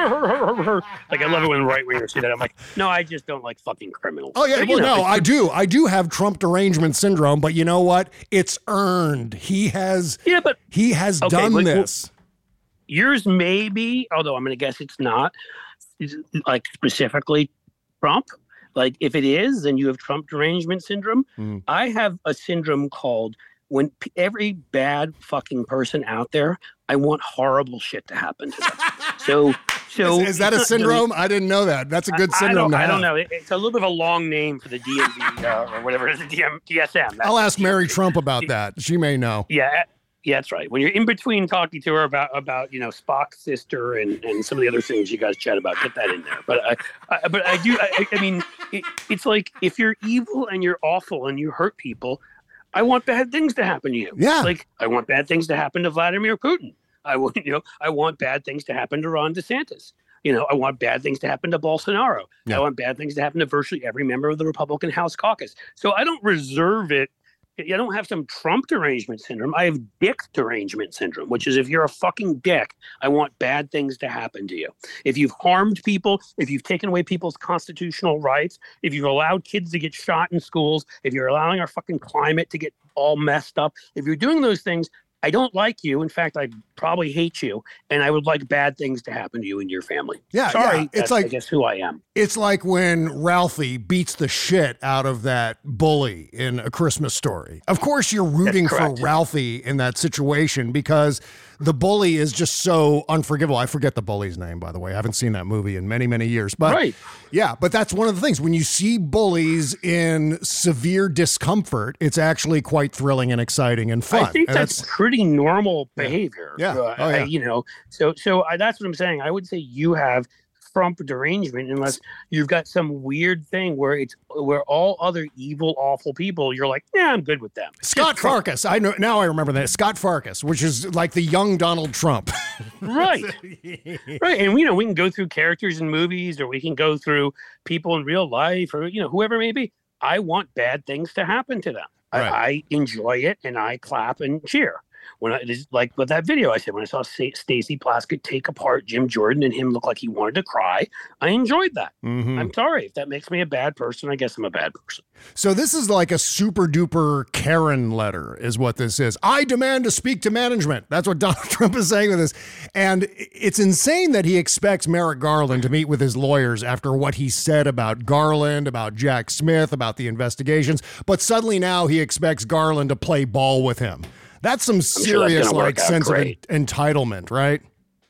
S8: I love it when right wingers say that. I'm like, no, I just don't like fucking criminals.
S4: Oh, yeah.
S8: But,
S4: Well,
S8: you know,
S4: no,
S8: it's-
S4: I do. I do have Trump derangement syndrome, but you know what? It's earned. He has,
S8: Yeah, but
S4: he has
S8: Okay,
S4: done
S8: but-
S4: this.
S8: yours may be, although I'm going to guess it's not, is like specifically Trump. Like if it is, then you have Trump derangement syndrome.
S4: Mm.
S8: I have a syndrome called when p- every bad fucking person out there, I want horrible shit to happen to them. so, so
S4: Is, is that a
S8: it's not really-
S4: syndrome? I didn't know that. That's a good
S8: I- I
S4: syndrome
S8: don't,
S4: to
S8: I
S4: have.
S8: don't know. It- it's a little bit of a long name for the D M V uh, or whatever it is, the D M, D S M. That's-
S4: I'll ask Mary Trump about that. She may know.
S8: Yeah, yeah, that's right. When you're in between talking to her about about you know Spock's sister and, and some of the other things you guys chat about, get that in there. But I, I but I do. I, I mean, it, it's like if you're evil and you're awful and you hurt people, I want bad things to happen to you.
S4: Yeah.
S8: Like I want bad things to happen to Vladimir Putin. I want you know I want bad things to happen to Ron DeSantis. You know, I want bad things to happen to Bolsonaro.
S4: Yeah.
S8: I want bad things to happen to virtually every member of the Republican House caucus. So I don't reserve it. I don't have some Trump derangement syndrome. I have dick derangement syndrome, which is if you're a fucking dick, I want bad things to happen to you. If you've harmed people, if you've taken away people's constitutional rights, if you've allowed kids to get shot in schools, if you're allowing our fucking climate to get all messed up, if you're doing those things, I don't like you. In fact, I probably hate you, and I would like bad things to happen to you and your family.
S4: Yeah,
S8: Sorry,
S4: yeah. It's
S8: that's,
S4: like-
S8: I guess who I am.
S4: It's like when Ralphie beats the shit out of that bully in A Christmas Story. Of course, you're rooting for
S8: correct.
S4: Ralphie in that situation because the bully is just so unforgivable. I forget the bully's name, by the way. I haven't seen that movie in many, many years. But
S8: Right.
S4: yeah, but that's one of the things. When you see bullies in severe discomfort, it's actually quite thrilling and exciting and fun.
S8: I think
S4: And
S8: that's, pretty normal behavior.
S4: Yeah.
S8: Uh,
S4: Oh, yeah.
S8: I- you know, so so I, that's what I'm saying. I would say you have Trump derangement unless you've got some weird thing where it's where all other evil, awful people, you're like, yeah, I'm good with them.
S4: Scott Farkas. I know now. I remember that Scott Farkas, which is like the young Donald Trump.
S8: Right. Right. And, you know, we can go through characters in movies or we can go through people in real life or, you know, whoever it may be. I want bad things to happen to them.
S4: Right.
S8: I, I enjoy it and I clap and cheer. When I it's like with that video I said, when I saw Sta- Stacey Plaskett take apart Jim Jordan and him look like he wanted to cry, I enjoyed that.
S4: Mhm.
S8: I'm sorry. If that makes me a bad person, I guess I'm a bad person.
S4: So this is like a super duper Karen letter is what this is. I demand to speak to management. That's what Donald Trump is saying with this. And it's insane that he expects Merrick Garland to meet with his lawyers after what he said about Garland, about Jack Smith, about the investigations. But suddenly now he expects Garland to play ball with him. That's some
S8: sure that's
S4: serious
S8: gonna
S4: like
S8: work out
S4: sense
S8: great.
S4: of en- entitlement, right?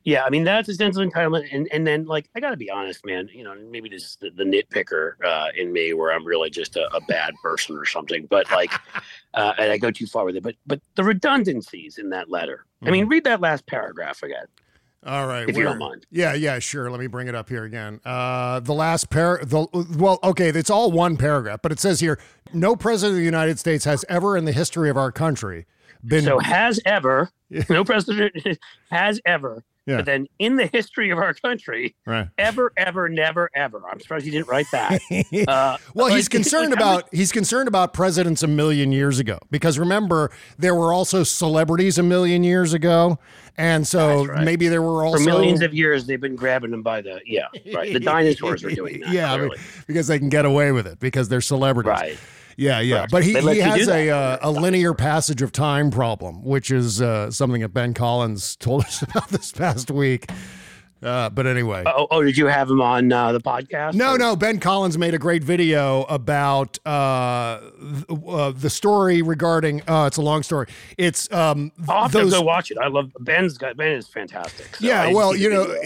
S8: Yeah, I mean, that's a sense of entitlement. And and then, like, I got to be honest, man, you know, maybe this is the, the nitpicker uh, in me where I'm really just a, a bad person or something. But, like, uh, and I go too far with it. But but the redundancies in that letter. Mm-hmm. I mean, read that last paragraph again.
S4: All right.
S8: If
S4: where,
S8: you don't mind.
S4: Yeah, yeah, sure. Let me bring it up here again. Uh, the last par, the well, okay, it's all one paragraph, but it says here, no president of the United States has ever in the history of our country been.
S8: So has ever, no president has ever.
S4: Yeah.
S8: But then in the history of our country,
S4: right.
S8: ever, ever, never, ever. I'm surprised he didn't write that. Uh,
S4: well,
S8: like,
S4: he's concerned
S8: like,
S4: about he's concerned about presidents a million years ago, because remember, there were also celebrities a million years ago. And so right. maybe there were also
S8: for millions of years they've been grabbing them by the yeah, right. The dinosaurs are doing that.
S4: Yeah, I mean, because they can get away with it because they're celebrities.
S8: Right.
S4: Yeah, yeah.
S8: Right.
S4: But he, he has a uh, a
S8: right.
S4: linear passage of time problem, which is uh, something that Ben Collins told us about this past week. Uh, but anyway.
S8: Oh, oh, did you have him on uh, the podcast?
S4: No,
S8: or?
S4: no. Ben Collins made a great video about uh, uh, the story regarding. Uh, it's a long story. It's um,
S8: I'll have
S4: those,
S8: to go watch it. I love Ben's got Ben is fantastic. So
S4: yeah,
S8: I
S4: well, you know.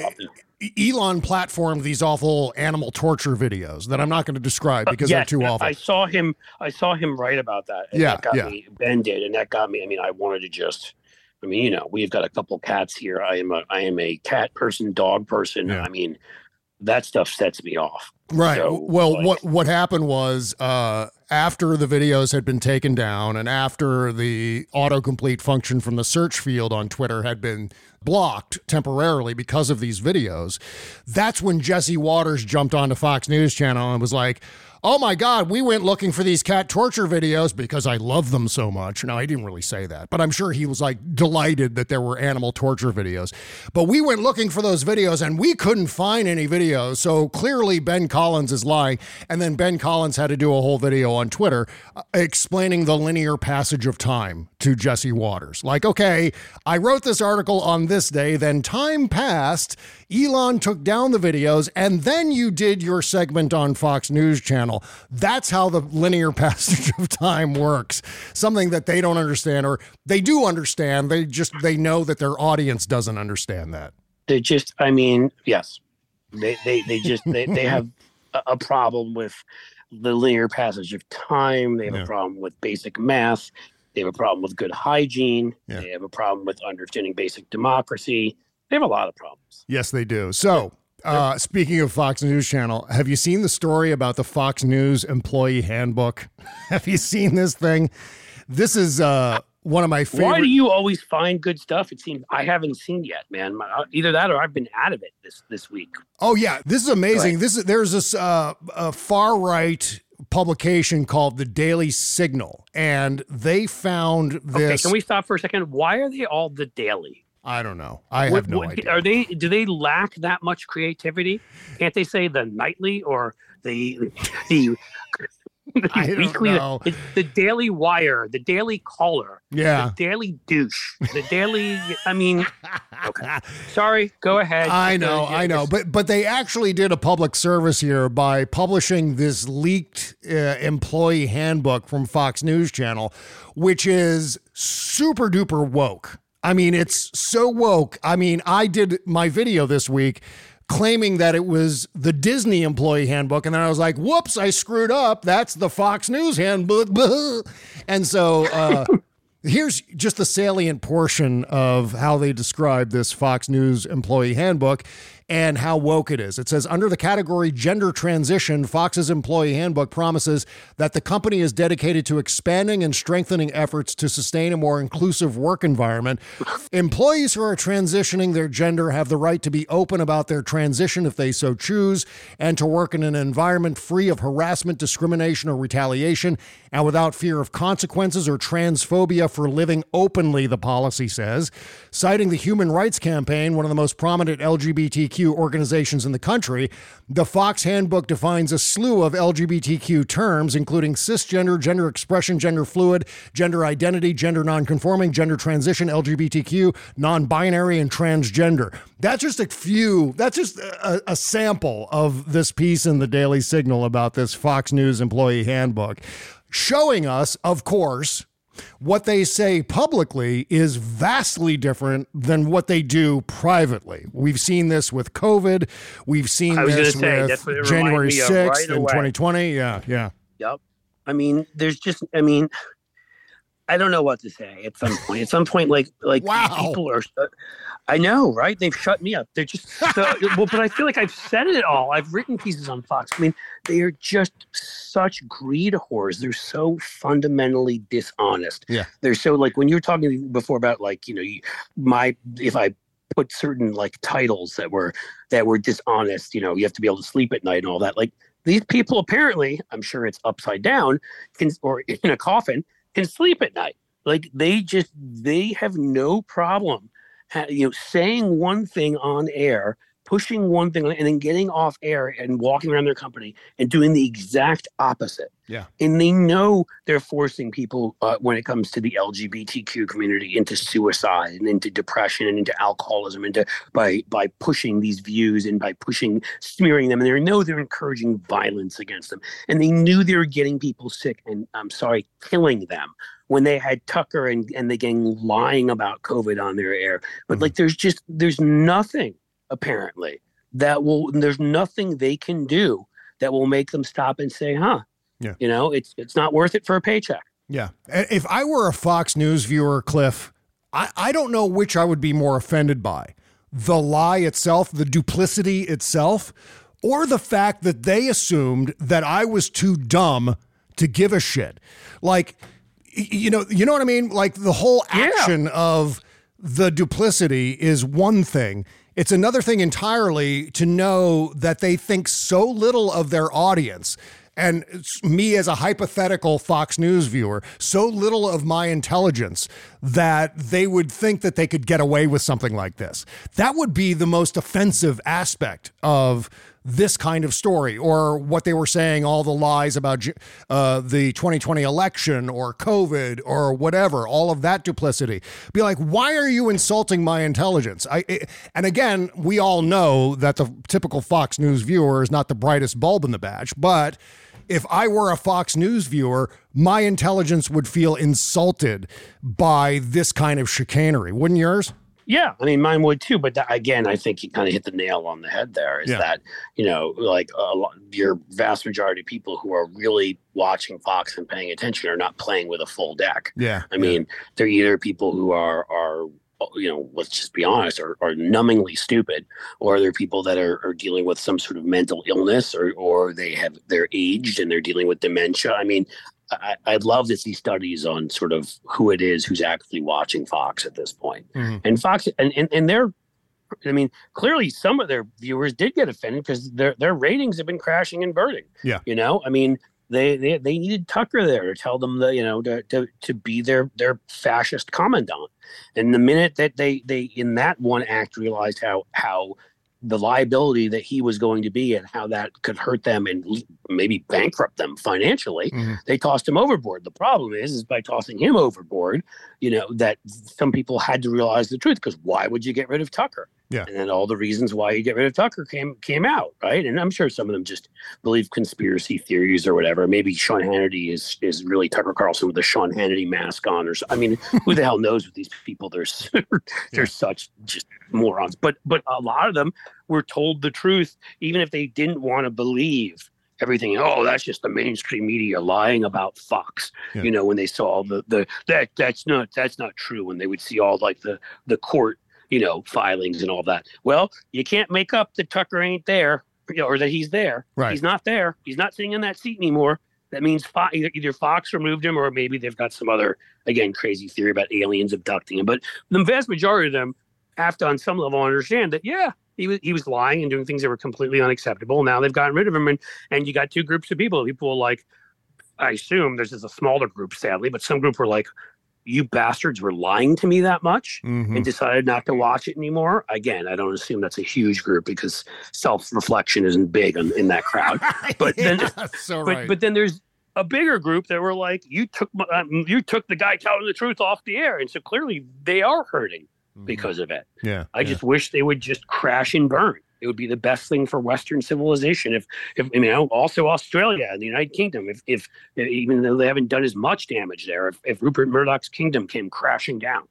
S8: Elon
S4: platformed these awful animal torture videos that I'm not going to describe because
S8: uh, yes,
S4: they're too awful.
S8: I saw him. I saw him write about that. And
S4: yeah,
S8: that got
S4: yeah.
S8: me. Ben did, and that got me. I mean, I wanted to just. I mean, you know, we've got a couple cats here. I am a. I am a cat person, dog person.
S4: Yeah.
S8: I mean, that stuff sets me off.
S4: Right.
S8: So,
S4: well,
S8: like,
S4: what what happened was uh, after the videos had been taken down and after the autocomplete function from the search field on Twitter had been blocked temporarily because of these videos, that's when Jesse Waters jumped onto Fox News Channel and was like, oh my God, we went looking for these cat torture videos because I love them so much. Now, he didn't really say that, but I'm sure he was like delighted that there were animal torture videos. But we went looking for those videos and we couldn't find any videos. So clearly Ben Collins is lying. And then Ben Collins had to do a whole video on Twitter uh, explaining the linear passage of time to Jesse Waters. Like, okay, I wrote this article on this day, then time passed, Elon took down the videos, and then you did your segment on Fox News Channel. That's how the linear passage of time works. Something that they don't understand, or they do understand. They just, they know that their audience doesn't understand that.
S8: They just, I mean, yes, they, they, they just, they, they have a, a problem with the linear passage of time. They have yeah. a problem with basic math. They have a problem with good hygiene. Yeah. They have a problem with understanding basic democracy. They have a lot of problems.
S4: Yes, they do. So, uh, speaking of Fox News Channel, have you seen the story about the Fox News employee handbook? Have you seen this thing? This is uh, one of my favorite.
S8: Why do you always find good stuff? It seems I haven't seen yet, man. Either that or I've been out of it this this week.
S4: Oh yeah, this is amazing. This is there's this uh, a far right publication called the Daily Signal, and they found this.
S8: Okay, can we stop for a second? Why are they all the Daily?
S4: I don't know. I have what, no
S8: what,
S4: idea.
S8: Are they? Do they lack that much creativity? Can't they say the Nightly or the the, the
S4: I
S8: weekly?
S4: Don't know.
S8: The, the Daily Wire, the Daily Caller,
S4: yeah,
S8: the Daily Douche, the Daily. I mean, okay. Sorry, go ahead.
S4: I know, I know, but but they actually did a public service here by publishing this leaked uh, employee handbook from Fox News Channel, which is super duper woke. I mean, it's so woke. I mean, I did my video this week claiming that it was the Disney employee handbook. And then I was like, whoops, I screwed up. That's the Fox News handbook. And so uh, here's just the salient portion of how they describe this Fox News employee handbook and how woke it is. It says, under the category gender transition, Fox's employee handbook promises that the company is dedicated to expanding and strengthening efforts to sustain a more inclusive work environment. Employees who are transitioning their gender have the right to be open about their transition if they so choose, and to work in an environment free of harassment, discrimination, or retaliation, and without fear of consequences or transphobia for living openly, the policy says. Citing the Human Rights Campaign, one of the most prominent L G B T Q organizations in the country, the Fox Handbook defines a slew of L G B T Q terms, including cisgender, gender expression, gender fluid, gender identity, gender nonconforming, gender transition, L G B T Q, non-binary, and transgender. That's just a few, that's just a, a sample of this piece in the Daily Signal about this Fox News employee handbook, showing us, of course, what they say publicly is vastly different than what they do privately. We've seen this with COVID. We've seen
S8: I was
S4: this
S8: gonna say,
S4: with
S8: that's what it
S4: January
S8: reminded me of
S4: sixth
S8: right
S4: in
S8: away.
S4: twenty twenty. Yeah, yeah.
S8: Yep. I mean, there's just, I mean, I don't know what to say at some point. At some point, like, like
S4: Wow.
S8: people are, I know, right? They've shut me up. They're just, so, well, but I feel like I've said it all. I've written pieces on Fox. I mean, they are just such greed whores. They're so fundamentally dishonest.
S4: Yeah.
S8: They're so, like, when you were talking before about, like, you know, you, my, if I put certain, like, titles that were, that were dishonest, you know, you have to be able to sleep at night and all that. Like, these people apparently, I'm sure it's upside down, can, or in a coffin, can sleep at night. Like, they just, they have no problem, ha- you know, saying one thing on air, pushing one thing, and then getting off air and walking around their company and doing the exact opposite.
S4: Yeah.
S8: And they know they're forcing people, uh, when it comes to the L G B T Q community, into suicide and into depression and into alcoholism, into by by pushing these views and by pushing, smearing them. And they know they're encouraging violence against them. And they knew they were getting people sick and, I'm sorry, killing them when they had Tucker and, and the gang lying about COVID on their air. But
S4: Mm-hmm.
S8: like, there's just, there's nothing, apparently, that will, there's nothing they can do that will make them stop and say, huh,
S4: Yeah.
S8: you know, it's it's not worth it for a paycheck.
S4: Yeah. If I were a Fox News viewer, Cliff, I, I don't know which I would be more offended by. The lie itself, the duplicity itself, or the fact that they assumed that I was too dumb to give a shit. Like, y- you know, you know what I mean? Like, the whole action yeah. of the duplicity is one thing. It's another thing entirely to know that they think so little of their audience. And me as a hypothetical Fox News viewer, so little of my intelligence that they would think that they could get away with something like this. That would be the most offensive aspect of this kind of story, or what they were saying, all the lies about uh, the twenty twenty election or COVID or whatever, all of that duplicity. Be like, why are you insulting my intelligence? I it, And again, we all know that the typical Fox News viewer is not the brightest bulb in the batch, but if I were a Fox News viewer, my intelligence would feel insulted by this kind of chicanery. Wouldn't yours?
S8: Yeah, I mean, mine would too. But that, again, I think you kind of hit the nail on the head there, is
S4: Yeah.
S8: that, you know, like a lot, your vast majority of people who are really watching Fox and paying attention are not playing with a full deck.
S4: Yeah.
S8: I mean, they're either people who are, are you know, let's just be honest, are, are numbingly stupid, or they're people that are, are dealing with some sort of mental illness, or or they have, they're aged and they're dealing with dementia. I mean, I, I'd love to see studies on sort of who it is who's actually watching Fox at this point.
S4: Mm-hmm.
S8: And Fox, and, and, and they're, I mean, clearly some of their viewers did get offended because their their ratings have been crashing and burning.
S4: Yeah.
S8: You know, I mean, they they, they needed Tucker there to tell them that, you know, to, to, to be their, their fascist commandant. And the minute that they, they in that one act realized how, how the liability that he was going to be and how that could hurt them and maybe bankrupt them financially,
S4: mm-hmm.
S8: they tossed him overboard. The problem is, is by tossing him overboard, you know, that some people had to realize the truth, because why would you get rid of Tucker?
S4: Yeah.
S8: And then all the reasons why you get rid of Tucker came came out, right? And I'm sure some of them just believe conspiracy theories or whatever. Maybe Sean Hannity is is really Tucker Carlson with a Sean Hannity mask on, or so. I mean, who the hell knows with these people? They're they're yeah. such just morons. But but a lot of them were told the truth, even if they didn't want to believe everything. Oh, that's just the mainstream media lying about Fox. Yeah. You know, when they saw the the that that's not that's not true. When they would see all like the the court, you know, filings and all that. Well, you can't make up that Tucker ain't there, you know, or that he's there.
S4: Right.
S8: He's not there. He's not sitting in that seat anymore. That means Fo- either, either Fox removed him, or maybe they've got some other, again, crazy theory about aliens abducting him. But the vast majority of them have to, on some level, understand that, yeah, he was he was lying and doing things that were completely unacceptable. Now they've gotten rid of him, and and you got two groups of people. People like, I assume there's just a smaller group, sadly, but some group were like, you bastards were lying to me that much,
S4: mm-hmm.
S8: and decided not to watch it anymore. Again, I don't assume that's a huge group, because self-reflection isn't big in, in that crowd. But
S4: yeah,
S8: then,
S4: so
S8: but,
S4: right.
S8: but then there's a bigger group that were like, you took my, um, you took the guy telling the truth off the air, and so clearly they are hurting mm-hmm. because of it.
S4: Yeah,
S8: I
S4: yeah.
S8: just wish they would just crash and burn. It would be the best thing for Western civilization. If, if you know, also Australia and the United Kingdom, if, if even though they haven't done as much damage there, if, if Rupert Murdoch's kingdom came crashing down.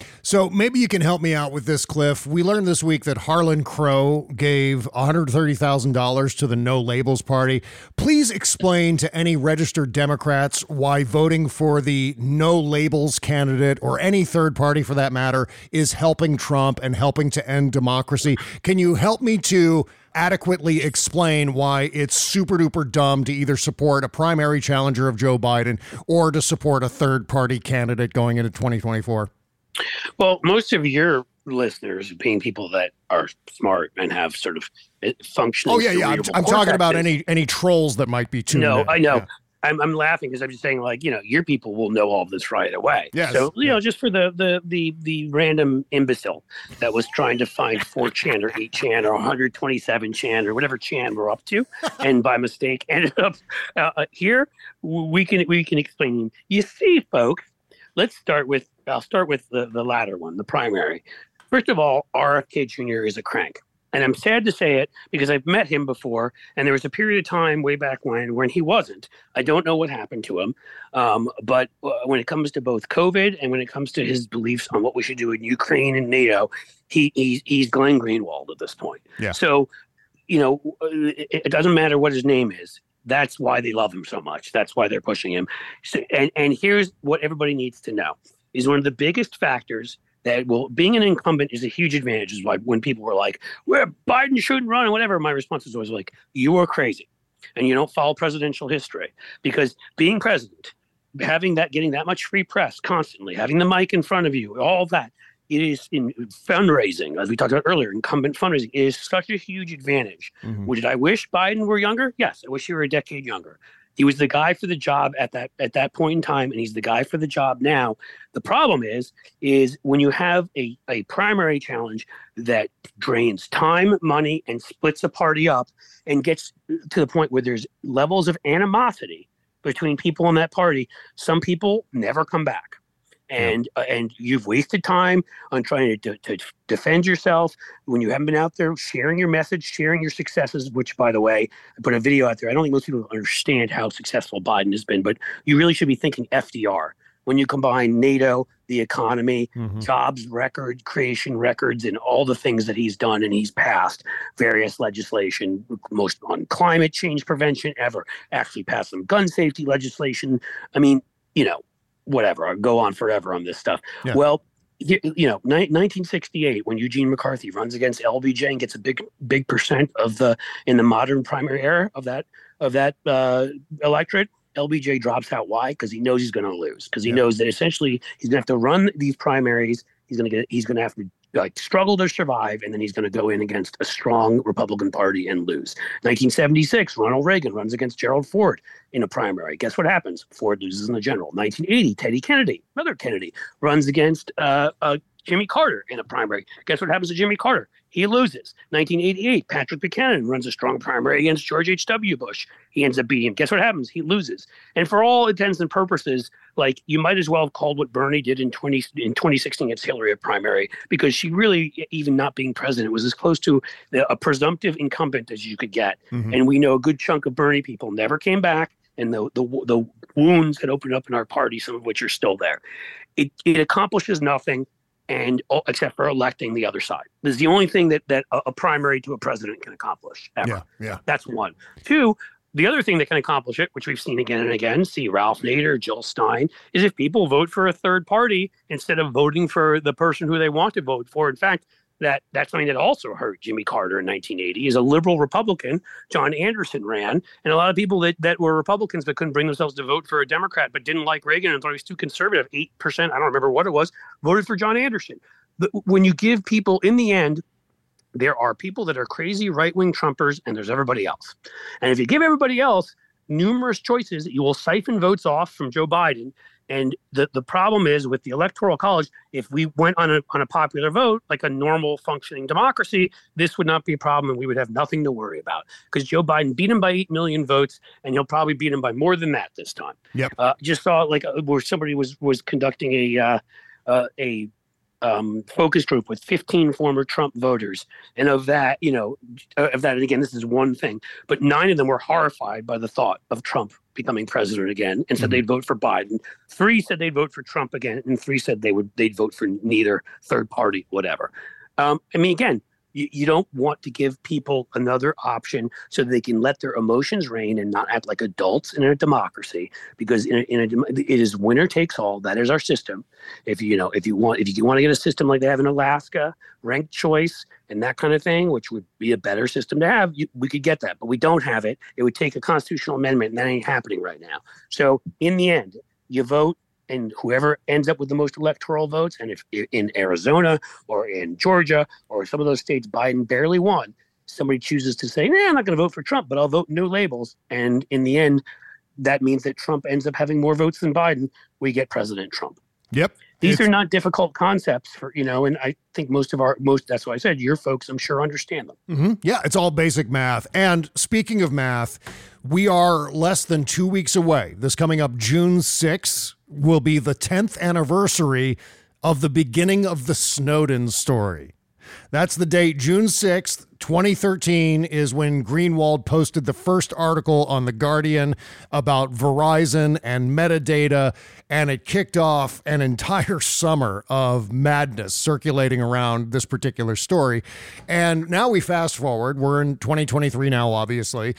S4: So maybe you can help me out with this, Cliff. We learned this week that Harlan Crow gave one hundred thirty thousand dollars to the No Labels Party. Please explain to any registered Democrats why voting for the No Labels candidate, or any third party for that matter, is helping Trump and helping to end democracy. Can you help me to adequately explain why it's super duper dumb to either support a primary challenger of Joe Biden or to support a third party candidate going into twenty twenty-four?
S8: Well, most of your listeners being people that are smart and have sort of functioning.
S4: Oh, yeah, yeah. I'm, I'm talking about any any trolls that might be tuned
S8: No,
S4: in.
S8: I know.
S4: Yeah.
S8: I'm, I'm laughing because I'm just saying, like, you know, your people will know all of this right away.
S4: Yes.
S8: So, you know, just for the the the the random imbecile that was trying to find four chan or eight chan or one hundred twenty-seven chan or whatever chan we're up to, and by mistake ended up uh, here, we can we can explain. You see, folks, let's start with, I'll start with the, the latter one, the primary. First of all, R F K Junior is a crank. And I'm sad to say it because I've met him before, and there was a period of time way back when when he wasn't. I don't know what happened to him. Um, but uh, when it comes to both COVID and when it comes to his beliefs on what we should do in Ukraine and NATO, he, he's, he's Glenn Greenwald at this point.
S4: Yeah.
S8: So, you know, it, it doesn't matter what his name is. That's why they love him so much. That's why they're pushing him. So, and, and here's what everybody needs to know is one of the biggest factors that, well, being an incumbent is a huge advantage. Is why when people were like, well, Biden shouldn't run and whatever, my response is always like, you are crazy and you don't follow presidential history, because being president, having that, getting that much free press constantly, having the mic in front of you, all that, it is in fundraising, as we talked about earlier, incumbent fundraising is such a huge advantage. Mm-hmm. Would I wish Biden were younger? Yes, I wish he were a decade younger. He was the guy for the job at that at that point in time, and he's the guy for the job now. The problem is, is when you have a, a primary challenge that drains time, money, and splits a party up and gets to the point where there's levels of animosity between people in that party, some people never come back. And uh, and you've wasted time on trying to, to defend yourself when you haven't been out there sharing your message, sharing your successes, which, by the way, I put a video out there. I don't think most people understand how successful Biden has been, but you really should be thinking F D R. When you combine NATO, the economy, mm-hmm. jobs record, creation records, and all the things that he's done, and he's passed various legislation, most on climate change prevention ever, actually passed some gun safety legislation. I mean, you know, whatever, I'll go on forever on this stuff. Yeah. Well, you, you know, ni- nineteen sixty-eight, when Eugene McCarthy runs against L B J and gets a big, big percent of the, in the modern primary era of that, of that uh, electorate, L B J drops out. Why? Because he knows he's going to lose. Because he yeah. knows that essentially he's going to have to run these primaries. He's going to get, he's going to have to like struggle to survive, and then he's going to go in against a strong Republican Party and lose. nineteen seventy-six, Ronald Reagan runs against Gerald Ford in a primary. Guess what happens? Ford loses in the general. nineteen eighty, Teddy Kennedy, another Kennedy, runs against uh, uh, Jimmy Carter in a primary. Guess what happens to Jimmy Carter? He loses. nineteen eighty-eight, Patrick Buchanan runs a strong primary against George H W. Bush. He ends up beating him. Guess what happens? He loses. And for all intents and purposes, like, you might as well have called what Bernie did in twenty in twenty sixteen against Hillary a primary, because she really, even not being president, was as close to the, a presumptive incumbent as you could get. Mm-hmm. And we know a good chunk of Bernie people never came back, and the the the wounds that opened up in our party, some of which are still there. It it accomplishes nothing. And except for electing the other side. This is the only thing that, that a, a primary to a president can accomplish ever.
S4: Yeah, yeah.
S8: That's one. Two, the other thing that can accomplish it, which we've seen again and again, see Ralph Nader, Jill Stein, is if people vote for a third party instead of voting for the person who they want to vote for. In fact, that that's something that also hurt Jimmy Carter in nineteen eighty. Is a liberal Republican, John Anderson, ran, and a lot of people that, that were Republicans but couldn't bring themselves to vote for a Democrat but didn't like Reagan and thought he was too conservative, eight percent, I don't remember what it was, voted for John Anderson. But when you give people, in the end, there are people that are crazy right-wing Trumpers, and there's everybody else. And if you give everybody else numerous choices, you will siphon votes off from Joe Biden. And the, the problem is with the Electoral College, if we went on a on a popular vote, like a normal functioning democracy, this would not be a problem, and we would have nothing to worry about, because Joe Biden beat him by eight million votes, and he'll probably beat him by more than that this time.
S4: Yep.
S8: Uh, just saw like uh, where somebody was was conducting a uh, uh, a um, focus group with fifteen former Trump voters. And of that, you know, of that, and again, this is one thing, but nine of them were horrified by the thought of Trump becoming president again and said mm-hmm. they'd vote for Biden. Three said they'd vote for Trump again, and three said they would they'd vote for neither, third party, whatever. Um, I mean, again, you, you don't want to give people another option so they can let their emotions reign and not act like adults in a democracy. Because in a, in a, it is winner takes all. That is our system. If you know, if you want, if you want to get a system like they have in Alaska, ranked choice and that kind of thing, which would be a better system to have, you, we could get that. But we don't have it. It would take a constitutional amendment, and that ain't happening right now. So in the end, you vote. And whoever ends up with the most electoral votes, and if in Arizona or in Georgia or some of those states Biden barely won, somebody chooses to say, nah, I'm not going to vote for Trump, but I'll vote no labels. And in the end, that means that Trump ends up having more votes than Biden. We get President Trump.
S4: Yep.
S8: These
S4: it's,
S8: are not difficult concepts for, you know, and I think most of our, most, that's why I said your folks, I'm sure, understand them.
S4: Mm-hmm. Yeah, it's all basic math. And speaking of math, we are less than two weeks away. This coming up June sixth will be the tenth anniversary of the beginning of the Snowden story. That's the date, June sixth, twenty thirteen, is when Greenwald posted the first article on The Guardian about Verizon and metadata, and it kicked off an entire summer of madness circulating around this particular story. And now we fast forward, we're in twenty twenty-three now, obviously,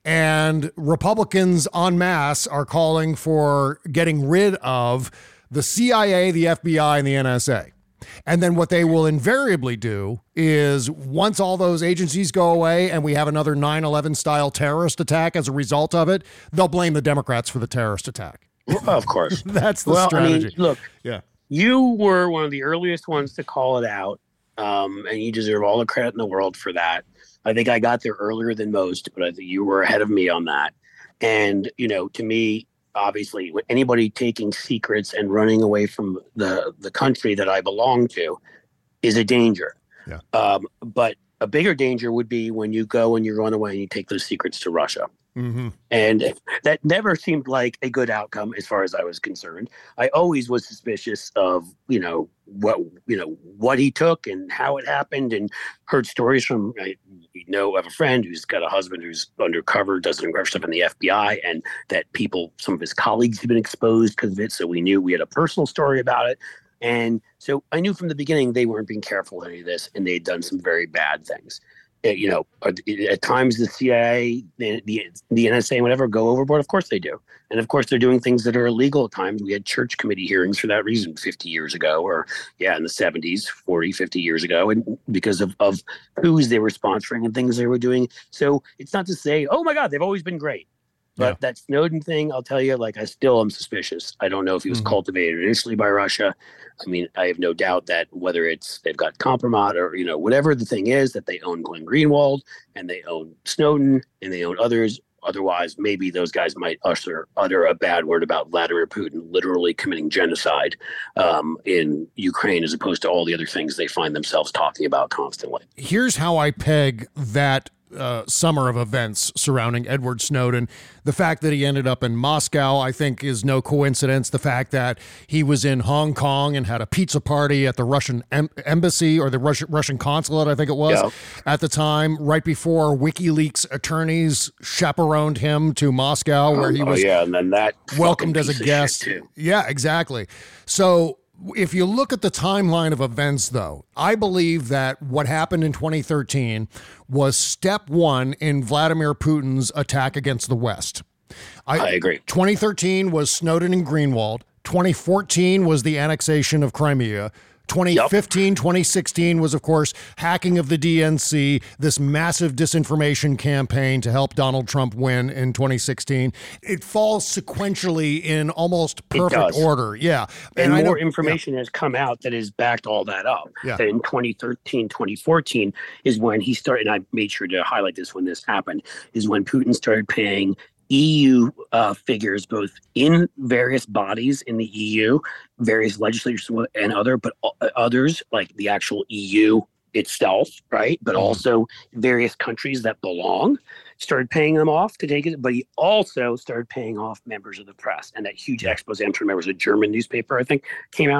S4: and Republicans en masse are calling for getting rid of the C I A, the F B I, and the N S A. And then what they will invariably do is once all those agencies go away and we have another nine eleven style terrorist attack as a result of it, they'll blame the Democrats for the terrorist attack.
S8: Well, of course.
S4: That's the
S8: well,
S4: strategy.
S8: I mean, look,
S4: yeah,
S8: you were one of the earliest ones to call it out, um, and you deserve all the credit in the world for that. I think I got there earlier than most, but I think you were ahead of me on that. And, you know, to me, obviously, anybody taking secrets and running away from the, the country that I belong to is a danger.
S4: Yeah.
S8: Um, but a bigger danger would be when you go and you run away and you take those secrets to Russia.
S4: Mm-hmm.
S8: And that never seemed like a good outcome as far as I was concerned. I always was suspicious of, you know, what, you know, what he took and how it happened, and heard stories from, I know of a friend who's got a husband who's undercover, does undercover stuff in the F B I, and that people, some of his colleagues have been exposed because of it. So we knew we had a personal story about it. And so I knew from the beginning they weren't being careful with any of this, and they had done some very bad things. You know, at times the C I A, the, the the N S A, whatever, go overboard. Of course they do. And of course they're doing things that are illegal at times. We had church committee hearings for that reason fifty years ago, or yeah, in the seventies, forty, fifty years ago, and because of, of who's they were sponsoring and things they were doing. So it's not to say, oh my God, they've always been great. But yeah. That Snowden thing, I'll tell you, like, I still am suspicious. I don't know if he was mm-hmm. cultivated initially by Russia. I mean, I have no doubt that whether it's they've got Compromat or, you know, whatever the thing is, that they own Glenn Greenwald and they own Snowden and they own others. Otherwise, maybe those guys might utter, utter a bad word about Vladimir Putin literally committing genocide um, in Ukraine, as opposed to all the other things they find themselves talking about constantly.
S4: Here's how I peg that Uh, summer of events surrounding Edward Snowden. The fact that he ended up in Moscow, I think, is no coincidence. The fact that he was in Hong Kong and had a pizza party at the Russian em- embassy or the Russian Russian consulate, I think it was, yeah. at the time, right before WikiLeaks attorneys chaperoned him to Moscow, where he was
S8: oh, yeah, and then that
S4: welcomed as a guest. Yeah, exactly. So if you look at the timeline of events, though, I believe that what happened in twenty thirteen was step one in Vladimir Putin's attack against the West.
S8: I, I agree.
S4: twenty thirteen was Snowden and Greenwald. twenty fourteen was the annexation of Crimea. twenty fifteen, yep. twenty sixteen was, of course, hacking of the D N C, this massive disinformation campaign to help Donald Trump win in twenty sixteen. It falls sequentially in almost perfect order. Yeah.
S8: And, and more know, information yeah. has come out that has backed all that up.
S4: Yeah.
S8: That in twenty thirteen, twenty fourteen is when he started, and I made sure to highlight this when this happened, is when Putin started paying E U uh, figures, both in various bodies in the E U, various legislatures and other, but others like the actual E U itself, right? But mm-hmm. also various countries that belong, started paying them off to take it. But he also started paying off members of the press, and that huge expose. I'm trying to remember, it was a German newspaper, I think, came out on that.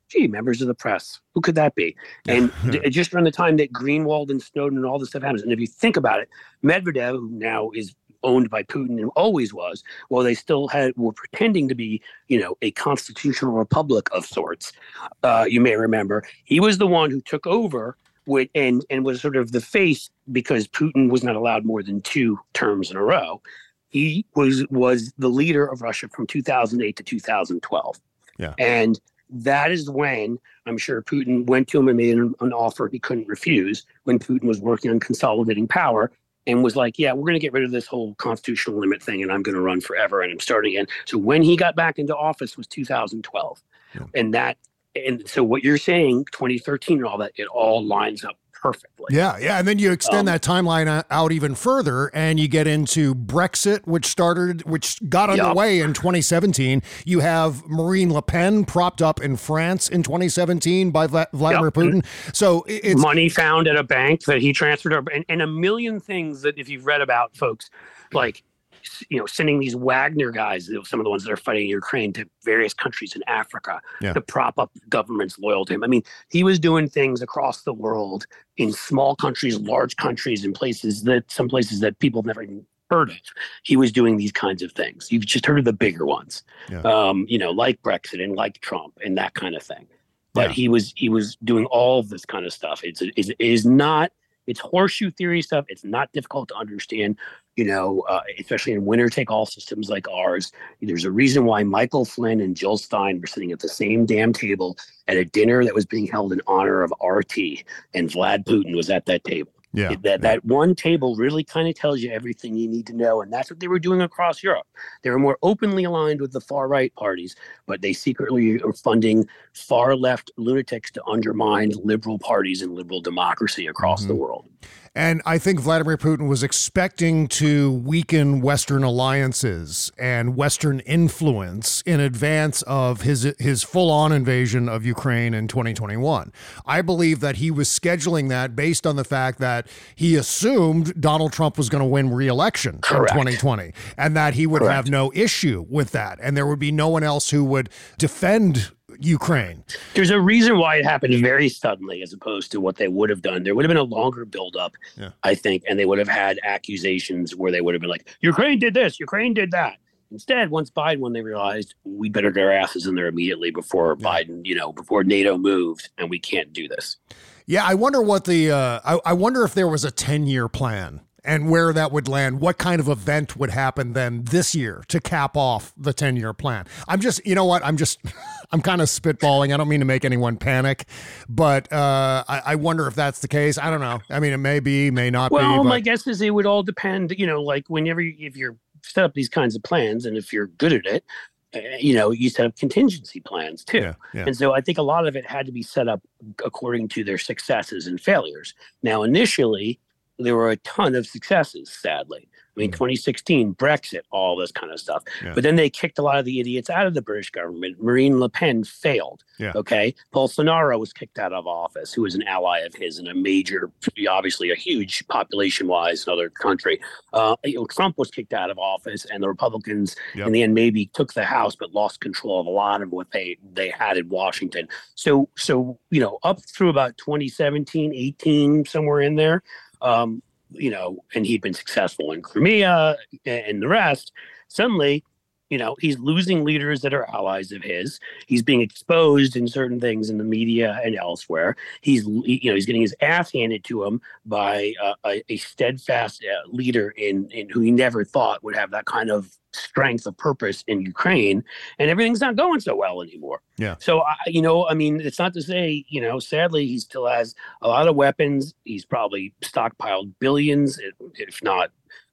S8: gee, members of the press, who could that be? And th- just around the time that Greenwald and Snowden and all this stuff happens. And if you think about it, Medvedev, who now is owned by Putin and always was, well, they still had were pretending to be, you know, a constitutional republic of sorts. Uh, you may remember he was the one who took over with and and was sort of the face because Putin was not allowed more than two terms in a row. He was was the leader of Russia from two thousand eight to two thousand twelve.
S4: Yeah.
S8: And that is when I'm sure Putin went to him and made an, an offer he couldn't refuse when Putin was working on consolidating power and was like, yeah, we're going to get rid of this whole constitutional limit thing and I'm going to run forever and I'm starting again. So when he got back into office was two thousand twelve. Yeah. And that and so what you're saying, twenty thirteen and all that, it all lines up perfectly.
S4: Yeah, yeah. And then you extend
S8: Um,
S4: that timeline out even further and you get into Brexit, which started, which got
S8: Yup.
S4: underway in twenty seventeen. You have Marine Le Pen propped up in France in twenty seventeen by Vla- Vladimir
S8: Yup.
S4: Putin. So it- it's
S8: money found at a bank that he transferred over, and, and a million things that if you've read about, folks, like, you know, sending these Wagner guys, some of the ones that are fighting in Ukraine, to various countries in Africa
S4: Yeah.
S8: to prop up governments loyal to him. I mean, he was doing things across the world in small countries, large countries, in places that some places that people have never even heard of. He was doing these kinds of things. You've just heard of the bigger ones,
S4: Yeah.
S8: um, you know, like Brexit and like Trump and that kind of thing. But
S4: Yeah.
S8: he was he was doing all of this kind of stuff. It's it is not. It's horseshoe theory stuff. It's not difficult to understand, you know, uh, especially in winner-take-all systems like ours. There's a reason why Michael Flynn and Jill Stein were sitting at the same damn table at a dinner that was being held in honor of R T, and Vlad Putin was at that table.
S4: Yeah.
S8: It- that, that one table really kind of tells you everything you need to know, and that's what they were doing across Europe. They were more openly aligned with the far-right parties, but they secretly are funding far-left lunatics to undermine liberal parties and liberal democracy across
S4: Mm-hmm.
S8: the world.
S4: And I think Vladimir Putin was expecting to weaken Western alliances and Western influence in advance of his his full-on invasion of Ukraine in twenty twenty-one. I believe that he was scheduling that based on the fact that he assumed Donald Trump was going to win re-election
S8: Correct.
S4: in twenty twenty and that he would
S8: Correct.
S4: have no issue with that. And there would be no one else who would defend Ukraine.
S8: There's a reason why it happened very suddenly as opposed to what they would have done. There would have been a longer buildup,
S4: Yeah.
S8: I think, and they would have had accusations where they would have been like, Ukraine did this, Ukraine did that. Instead, once Biden, when they realized we better get our asses in there immediately before
S4: Yeah.
S8: Biden, you know, before NATO moved, and we can't do this.
S4: Yeah, I wonder what the uh, I, I wonder if there was a ten-year plan and where that would land. What kind of event would happen then this year to cap off the ten-year plan? I'm just, you know what? I'm just, I'm kind of spitballing. I don't mean to make anyone panic, but uh, I, I wonder if that's the case. I don't know. I mean, it may be, may not be.
S8: Well,
S4: but
S8: my guess is it would all depend, you know, like whenever, you, if you're set up these kinds of plans and if you're good at it, uh, you know, you set up contingency plans too.
S4: Yeah, yeah.
S8: And so I think a lot of it had to be set up according to their successes and failures. Now, initially, there were a ton of successes, sadly. I mean, twenty sixteen, Brexit, all this kind of stuff.
S4: Yeah.
S8: But then they kicked a lot of the idiots out of the British government. Marine Le Pen failed.
S4: Yeah.
S8: Okay. Bolsonaro was kicked out of office, who was an ally of his in a major, obviously a huge population wise, another country. Uh, you know, Trump was kicked out of office, and the Republicans
S4: Yep.
S8: in the end maybe took the House, but lost control of a lot of what they, they had in Washington. So, so, you know, up through about twenty seventeen, eighteen, somewhere in there, um, you know, and he'd been successful in Crimea and the rest. Suddenly, you know, he's losing leaders that are allies of his. He's being exposed in certain things in the media and elsewhere. He's, you know, he's getting his ass handed to him by uh, a, a steadfast uh, leader in, in who he never thought would have that kind of strength of purpose in Ukraine, and everything's not going so well anymore.
S4: Yeah.
S8: So, I, you know, I mean, it's not to say, you know, sadly, he still has a lot of weapons. He's probably stockpiled billions, if, if not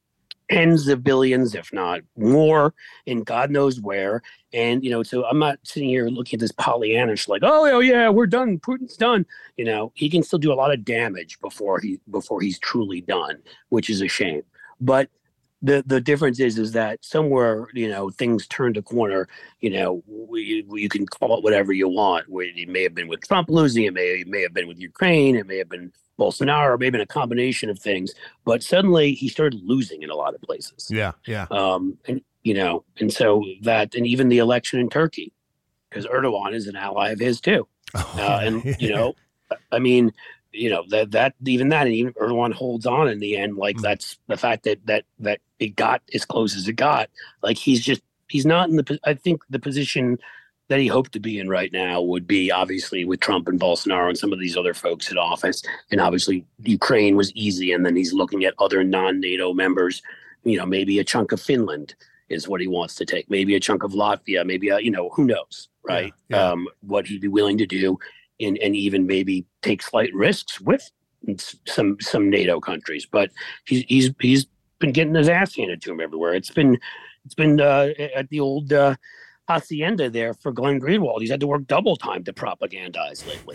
S8: tens of billions, if not more, in God knows where. And, you know, so I'm not sitting here looking at this Pollyannish like, oh, oh yeah, we're done. Putin's done. You know, he can still do a lot of damage before he before he's truly done, which is a shame. But The the difference is is that somewhere, you know, things turned a corner. You know, we, we, you can call it whatever you want. It may have been with Trump losing. It may, it may have been with Ukraine. It may have been Bolsonaro. It may have been a combination of things. But suddenly he started losing in a lot of places.
S4: Yeah, yeah.
S8: Um, and, you know, and so that, and even the election in Turkey. because Erdogan is an ally of his too.
S4: Oh,
S8: uh, and you know, I mean, you know that that even that, and even Erdogan holds on in the end. Like mm. that's the fact that that that it got as close as it got. Like he's just he's not in the. I think the position that he hoped to be in right now would be obviously with Trump and Bolsonaro and some of these other folks in office. And obviously Ukraine was easy. And then he's looking at other non-NATO members, you know, maybe a chunk of Finland is what he wants to take. Maybe a chunk of Latvia, maybe, a, you know, who knows, right? Yeah, yeah. Um, what he'd be willing to do and, and even maybe take slight risks with some, some NATO countries. But he's, he's, he's been getting his ass handed to him everywhere. It's been, it's been uh, at the old, uh, hacienda there for Glenn Greenwald. He's had to work double time to propagandize lately.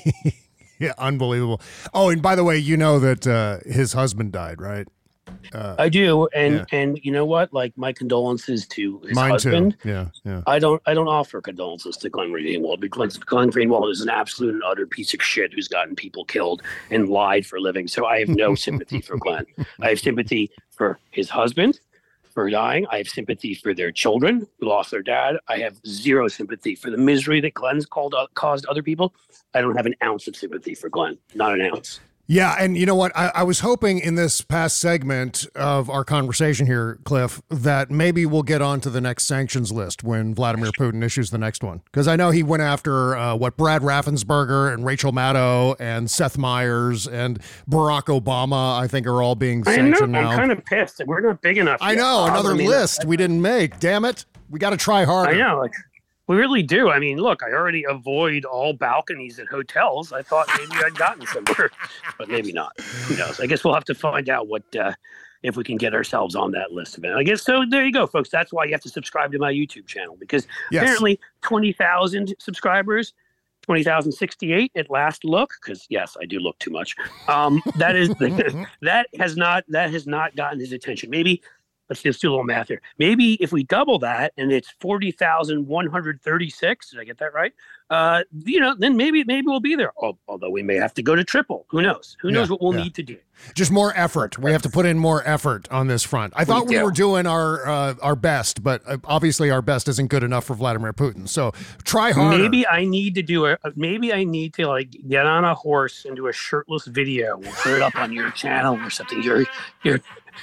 S4: Yeah, unbelievable. Oh, and by the way, you know that uh, his husband died, right? Uh,
S8: I do, and
S4: yeah.
S8: and you know what? Like my condolences to his
S4: Mine
S8: husband.
S4: Too. Yeah, yeah.
S8: I don't I don't offer condolences to Glenn Greenwald because Glenn Greenwald is an absolute and utter piece of shit who's gotten people killed and lied for a living. So I have no sympathy for Glenn. I have sympathy for his husband for dying. I have sympathy for their children who lost their dad. I have zero sympathy for the misery that Glenn's called, uh, caused other people. I don't have an ounce of sympathy for Glenn. Not an ounce.
S4: Yeah, and you know what? I, I was hoping in this past segment of our conversation here, Cliff, that maybe we'll get on to the next sanctions list when Vladimir Putin issues the next one. Because I know he went after uh, what Brad Raffensperger and Rachel Maddow and Seth Meyers and Barack Obama, I think, are all being sanctioned
S8: I know,
S4: now.
S8: I'm kind of pissed that we're not big enough.
S4: I
S8: yet.
S4: know, another
S8: I mean,
S4: list
S8: I,
S4: we didn't make. Damn it. We got to try harder.
S8: I know. Like, we really do. I mean, look, I already avoid all balconies at hotels. I thought maybe I'd gotten somewhere, but maybe not. Who knows? I guess we'll have to find out what uh, if we can get ourselves on that list of it. I guess so. There you go, folks. That's why you have to subscribe to my YouTube channel because
S4: yes.
S8: apparently twenty thousand subscribers, twenty thousand sixty-eight at last look. Because yes, I do look too much. Um, that is that has not that has not gotten his attention. Maybe. Let's just do a little math here. Maybe if we double that and it's forty thousand one hundred thirty-six, did I get that right? Uh, you know, then maybe maybe we'll be there. Although we may have to go to triple. Who knows? Who knows
S4: yeah,
S8: what we'll
S4: yeah.
S8: need to do?
S4: Just more effort. We have to put in more effort on this front. I thought we, we were doing our uh, our best, but obviously our best isn't good enough for Vladimir Putin. So try harder.
S8: Maybe I need to do a. Maybe I need to like get on a horse and do a shirtless video. We'll put it up on your channel or something. You're you're.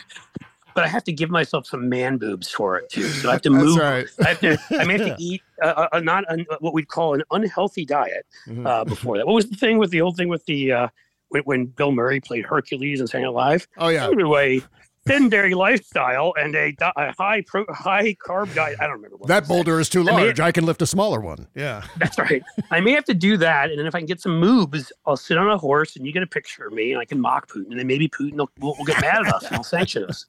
S8: But I have to give myself some man boobs for it too. So I have to move.
S4: Right.
S8: I have to. I may have to eat a, a not a, what we'd call an unhealthy diet
S4: Mm-hmm.
S8: uh, before that. What was the thing with the old thing with the uh, when, when Bill Murray played Hercules and Sang Alive?
S4: Oh yeah.
S8: Anyway, sedentary lifestyle and a, di- a high pro, high carb diet. I don't remember what
S4: that boulder is too large.
S8: I,
S4: I can lift a smaller one. Yeah,
S8: that's right. I may have to do that, and then if I can get some moves, I'll sit on a horse, and you get a picture of me, and I can mock Putin, and then maybe Putin will, will, will get mad at us and he'll sanction us.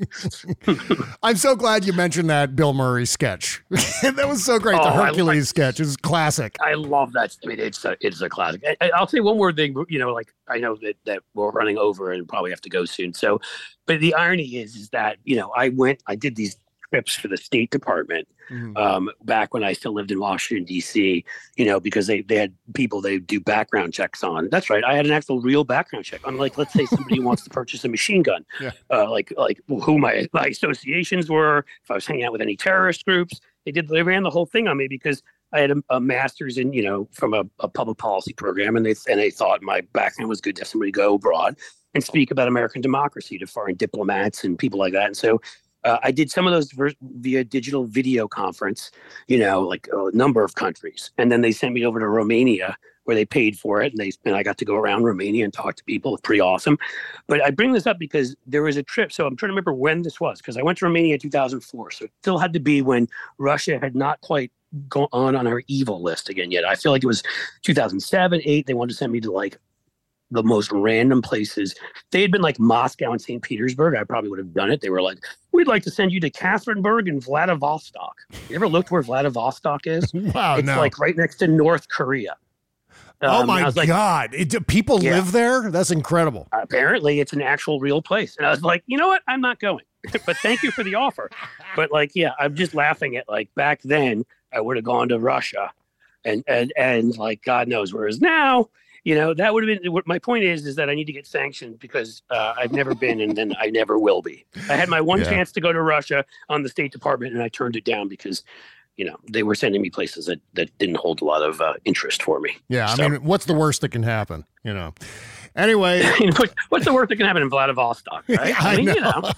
S4: I'm so glad you mentioned that Bill Murray sketch. That was so great.
S8: Oh,
S4: the Hercules
S8: I, I,
S4: sketch is classic.
S8: I love that. I mean, it's a, it's a classic. I, I'll say one more thing. You know, like I know that that we're running over and probably have to go soon. So, but the irony is, is that you know, I went, I did these trips for the State Department mm-hmm. um, back when I still lived in Washington, D C, you know, because they, they had people they do background checks on. That's right. I had an actual real background check. I'm like, let's say somebody wants to purchase a machine gun,
S4: yeah.
S8: uh, like like who my, my associations were, if I was hanging out with any terrorist groups. They did, they ran the whole thing on me because I had a, a master's in, you know, from a, a public policy program. And they, and they thought my background was good to have somebody go abroad and speak about American democracy to foreign diplomats and people like that. And so uh, I did some of those ver- via digital video conference, you know, like a number of countries. And then they sent me over to Romania where they paid for it. And they and I got to go around Romania and talk to people. It's pretty awesome. But I bring this up because there was a trip. So I'm trying to remember when this was, because I went to Romania in two thousand four. So it still had to be when Russia had not quite gone on on our evil list again yet. I feel like it was two thousand seven, eight. They wanted to send me to like the most random places. They had been like Moscow and Saint Petersburg. I probably would have done it. They were like, we'd like to send you to Catherineburg and Vladivostok. You ever looked where Vladivostok is?
S4: Wow,
S8: it's
S4: no.
S8: like right next to North Korea. Um,
S4: oh my
S8: like,
S4: God. It, do people
S8: yeah.
S4: live there? That's incredible.
S8: Apparently it's an actual real place. And I was like, you know what? I'm not going, but thank you for the offer. But like, yeah, I'm just laughing at like back then I would have gone to Russia and, and, and like, God knows, whereas now, you know, that would have been what my point is, is that I need to get sanctioned because uh, I've never been and then I never will be. I had my one
S4: Yeah.
S8: chance to go to Russia on the State Department and I turned it down because you know, they were sending me places that, that didn't hold a lot of uh, interest for me.
S4: Yeah,
S8: so.
S4: I mean, what's the worst that can happen, you know? Anyway.
S8: What's the worst that can happen in Vladivostok, right?
S4: I, I mean,
S8: know.
S4: you know.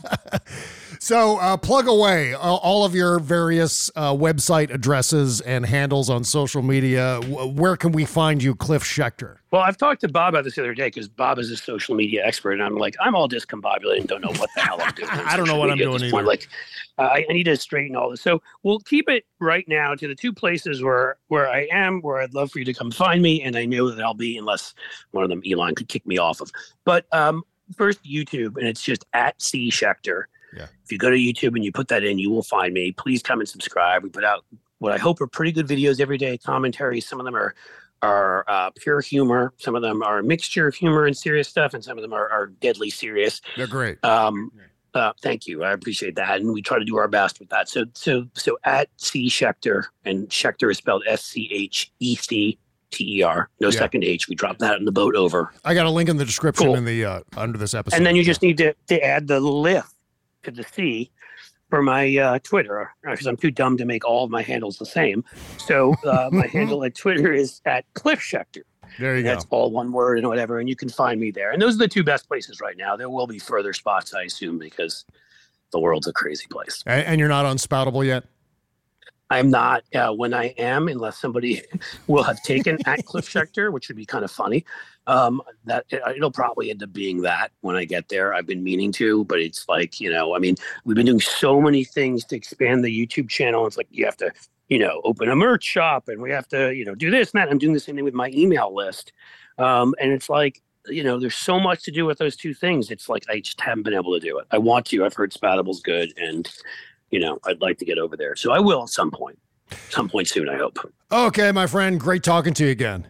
S4: So uh, plug away uh, all of your various uh, website addresses and handles on social media. W- where can we find you, Cliff Schechter?
S8: Well, I've talked to Bob about this the other day because Bob is a social media expert, and I'm like, I'm all discombobulated and don't know what the hell I'm doing.
S4: I don't know what I'm doing either.
S8: Point. Like, uh, I, I need to straighten all this. So we'll keep it right now to the two places where where I am, where I'd love for you to come find me, and I know that I'll be, unless one of them Elon could kick me off of. But um, first, YouTube, and it's just at C Schechter.
S4: Yeah.
S8: If you go to YouTube and you put that in, you will find me. Please come and subscribe. We put out what I hope are pretty good videos every day, commentaries. Some of them are are uh, pure humor. Some of them are a mixture of humor and serious stuff, and some of them are, are deadly serious.
S4: They're great.
S8: Um, uh, thank you. I appreciate that, and we try to do our best with that. So, so, so at C Schechter, and Schechter is spelled S C H E C T E R. No
S4: Yeah.
S8: second H. We dropped that in the boat over.
S4: I got a link in the description
S8: Cool.
S4: in the uh, under this episode.
S8: And then you just need to, to add the lift to the C for my uh, Twitter, because I'm too dumb to make all of my handles the same. So uh, my handle at Twitter is at Cliff Schechter.
S4: There you
S8: That's
S4: go.
S8: all one word and whatever, and you can find me there. And those are the two best places right now. There will be further spots, I assume, because the world's a crazy place.
S4: And, and you're not on Spoutable yet?
S8: I'm not. Uh, when I am, unless somebody will have taken at Cliff Schechter, which would be kind of funny. Um, that it'll probably end up being that when I get there. I've been meaning to, but it's like, you know, I mean, we've been doing so many things to expand the YouTube channel. It's like you have to, you know, open a merch shop, and we have to, you know, do this and that. I'm doing the same thing with my email list, um, and it's like, you know, there's so much to do with those two things. It's like I just haven't been able to do it. I want to. I've heard Spoutable's good, and you know, I'd like to get over there. So I will at some point, some point soon, I hope.
S4: Okay, my friend. Great talking to you again.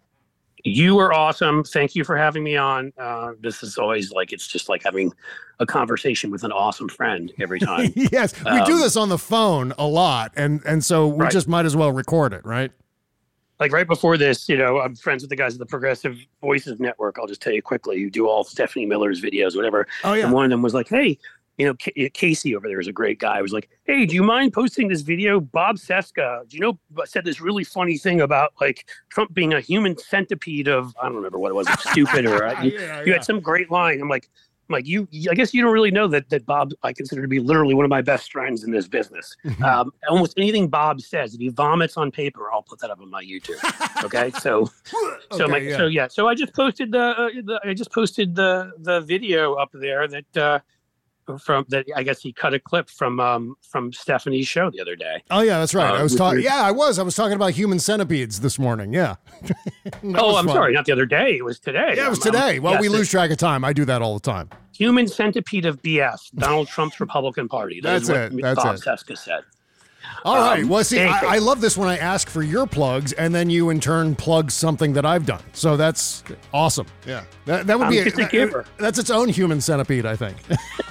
S8: You are awesome. Thank you for having me on. Uh, this is always like, it's just like having a conversation with an awesome friend every time.
S4: Yes, we
S8: Um,
S4: do this on the phone a lot, and and so we
S8: Right.
S4: just might as well record it, right?
S8: Like right before this, you know, I'm friends with the guys at the Progressive Voices Network. I'll just tell you quickly, you do all Stephanie Miller's videos, whatever.
S4: Oh, yeah.
S8: And one of them was like, hey, you know, K- Casey over there is a great guy. He was like, hey, do you mind posting this video? Bob Seska, do you know, said this really funny thing about like Trump being a human centipede of, I don't remember what it was, like, stupid or uh, you,
S4: Yeah,
S8: you
S4: yeah.
S8: had some great line. I'm like, I'm like, you, I guess you don't really know that that Bob, I consider to be literally one of my best friends in this business. Um, almost anything Bob says, if he vomits on paper, I'll put that up on my YouTube. Okay, so, so,
S4: Okay,
S8: my,
S4: yeah.
S8: so yeah, so I just posted the, uh, the, I just posted the the video up there that uh, from that I guess he cut a clip from um from Stephanie's show the other day.
S4: Oh yeah, that's right.
S8: Uh,
S4: I was
S8: with
S4: talking.
S8: your-
S4: Yeah, I was. I was talking about human centipedes this morning. Yeah. That
S8: Oh,
S4: was
S8: I'm
S4: fun.
S8: sorry, not the other day. It was today.
S4: Yeah, it was
S8: Um, um,
S4: today. Well,
S8: yes,
S4: we
S8: the
S4: lose track of time. I do that all the time.
S8: Human centipede of B S. Donald Trump's Republican Party. That is
S4: That's
S8: what
S4: it, that's
S8: Bob
S4: it.
S8: Seska said.
S4: All right.
S8: Um,
S4: Well, see,
S8: thank you.
S4: I, I love this when I ask for your plugs, and then you in turn plug something that I've done. So that's awesome. Yeah, that, that would
S8: I'm
S4: be
S8: just a giver.
S4: That's its own human centipede, I think.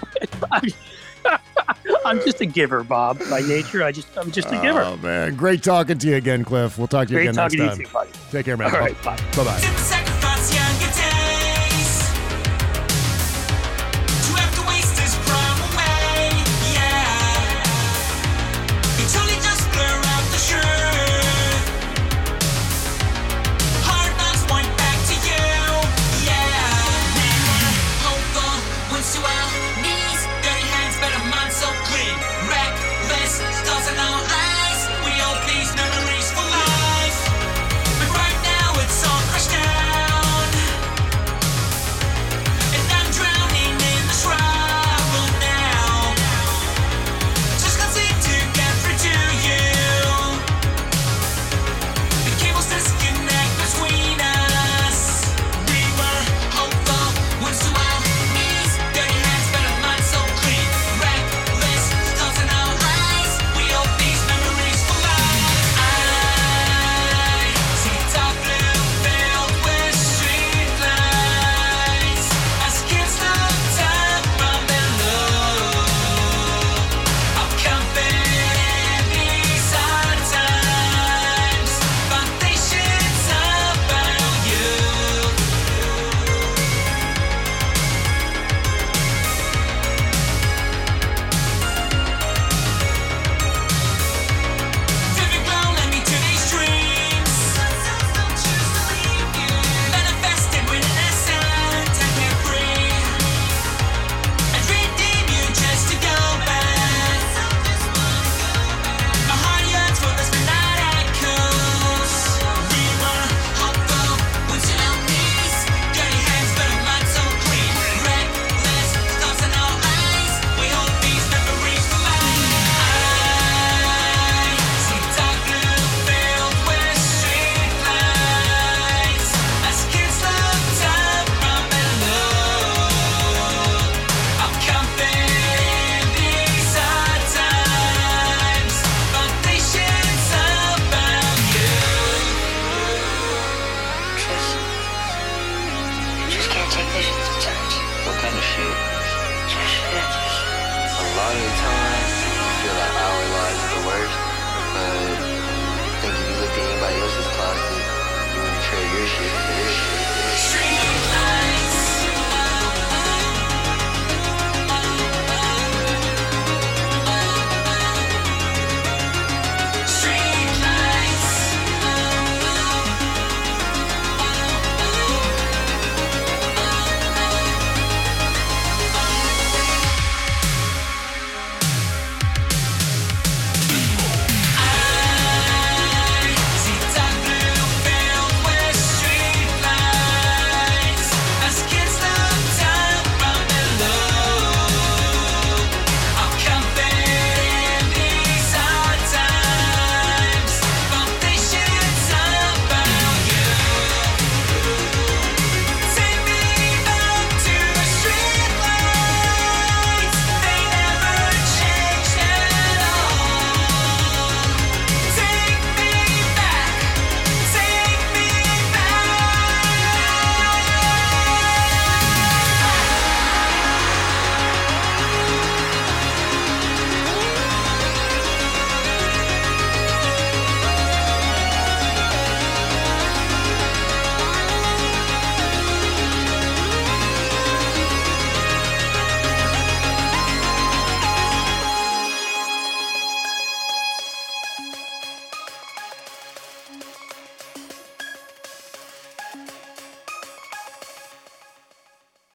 S8: I'm just a giver, Bob. By nature, I just I'm just a giver.
S4: Oh man, great talking to you again, Cliff. We'll talk to you
S8: Great
S4: again next
S8: talking to
S4: time.
S8: you too, buddy.
S4: Take care, man.
S8: All right, bye.
S4: Bye bye.
S6: Second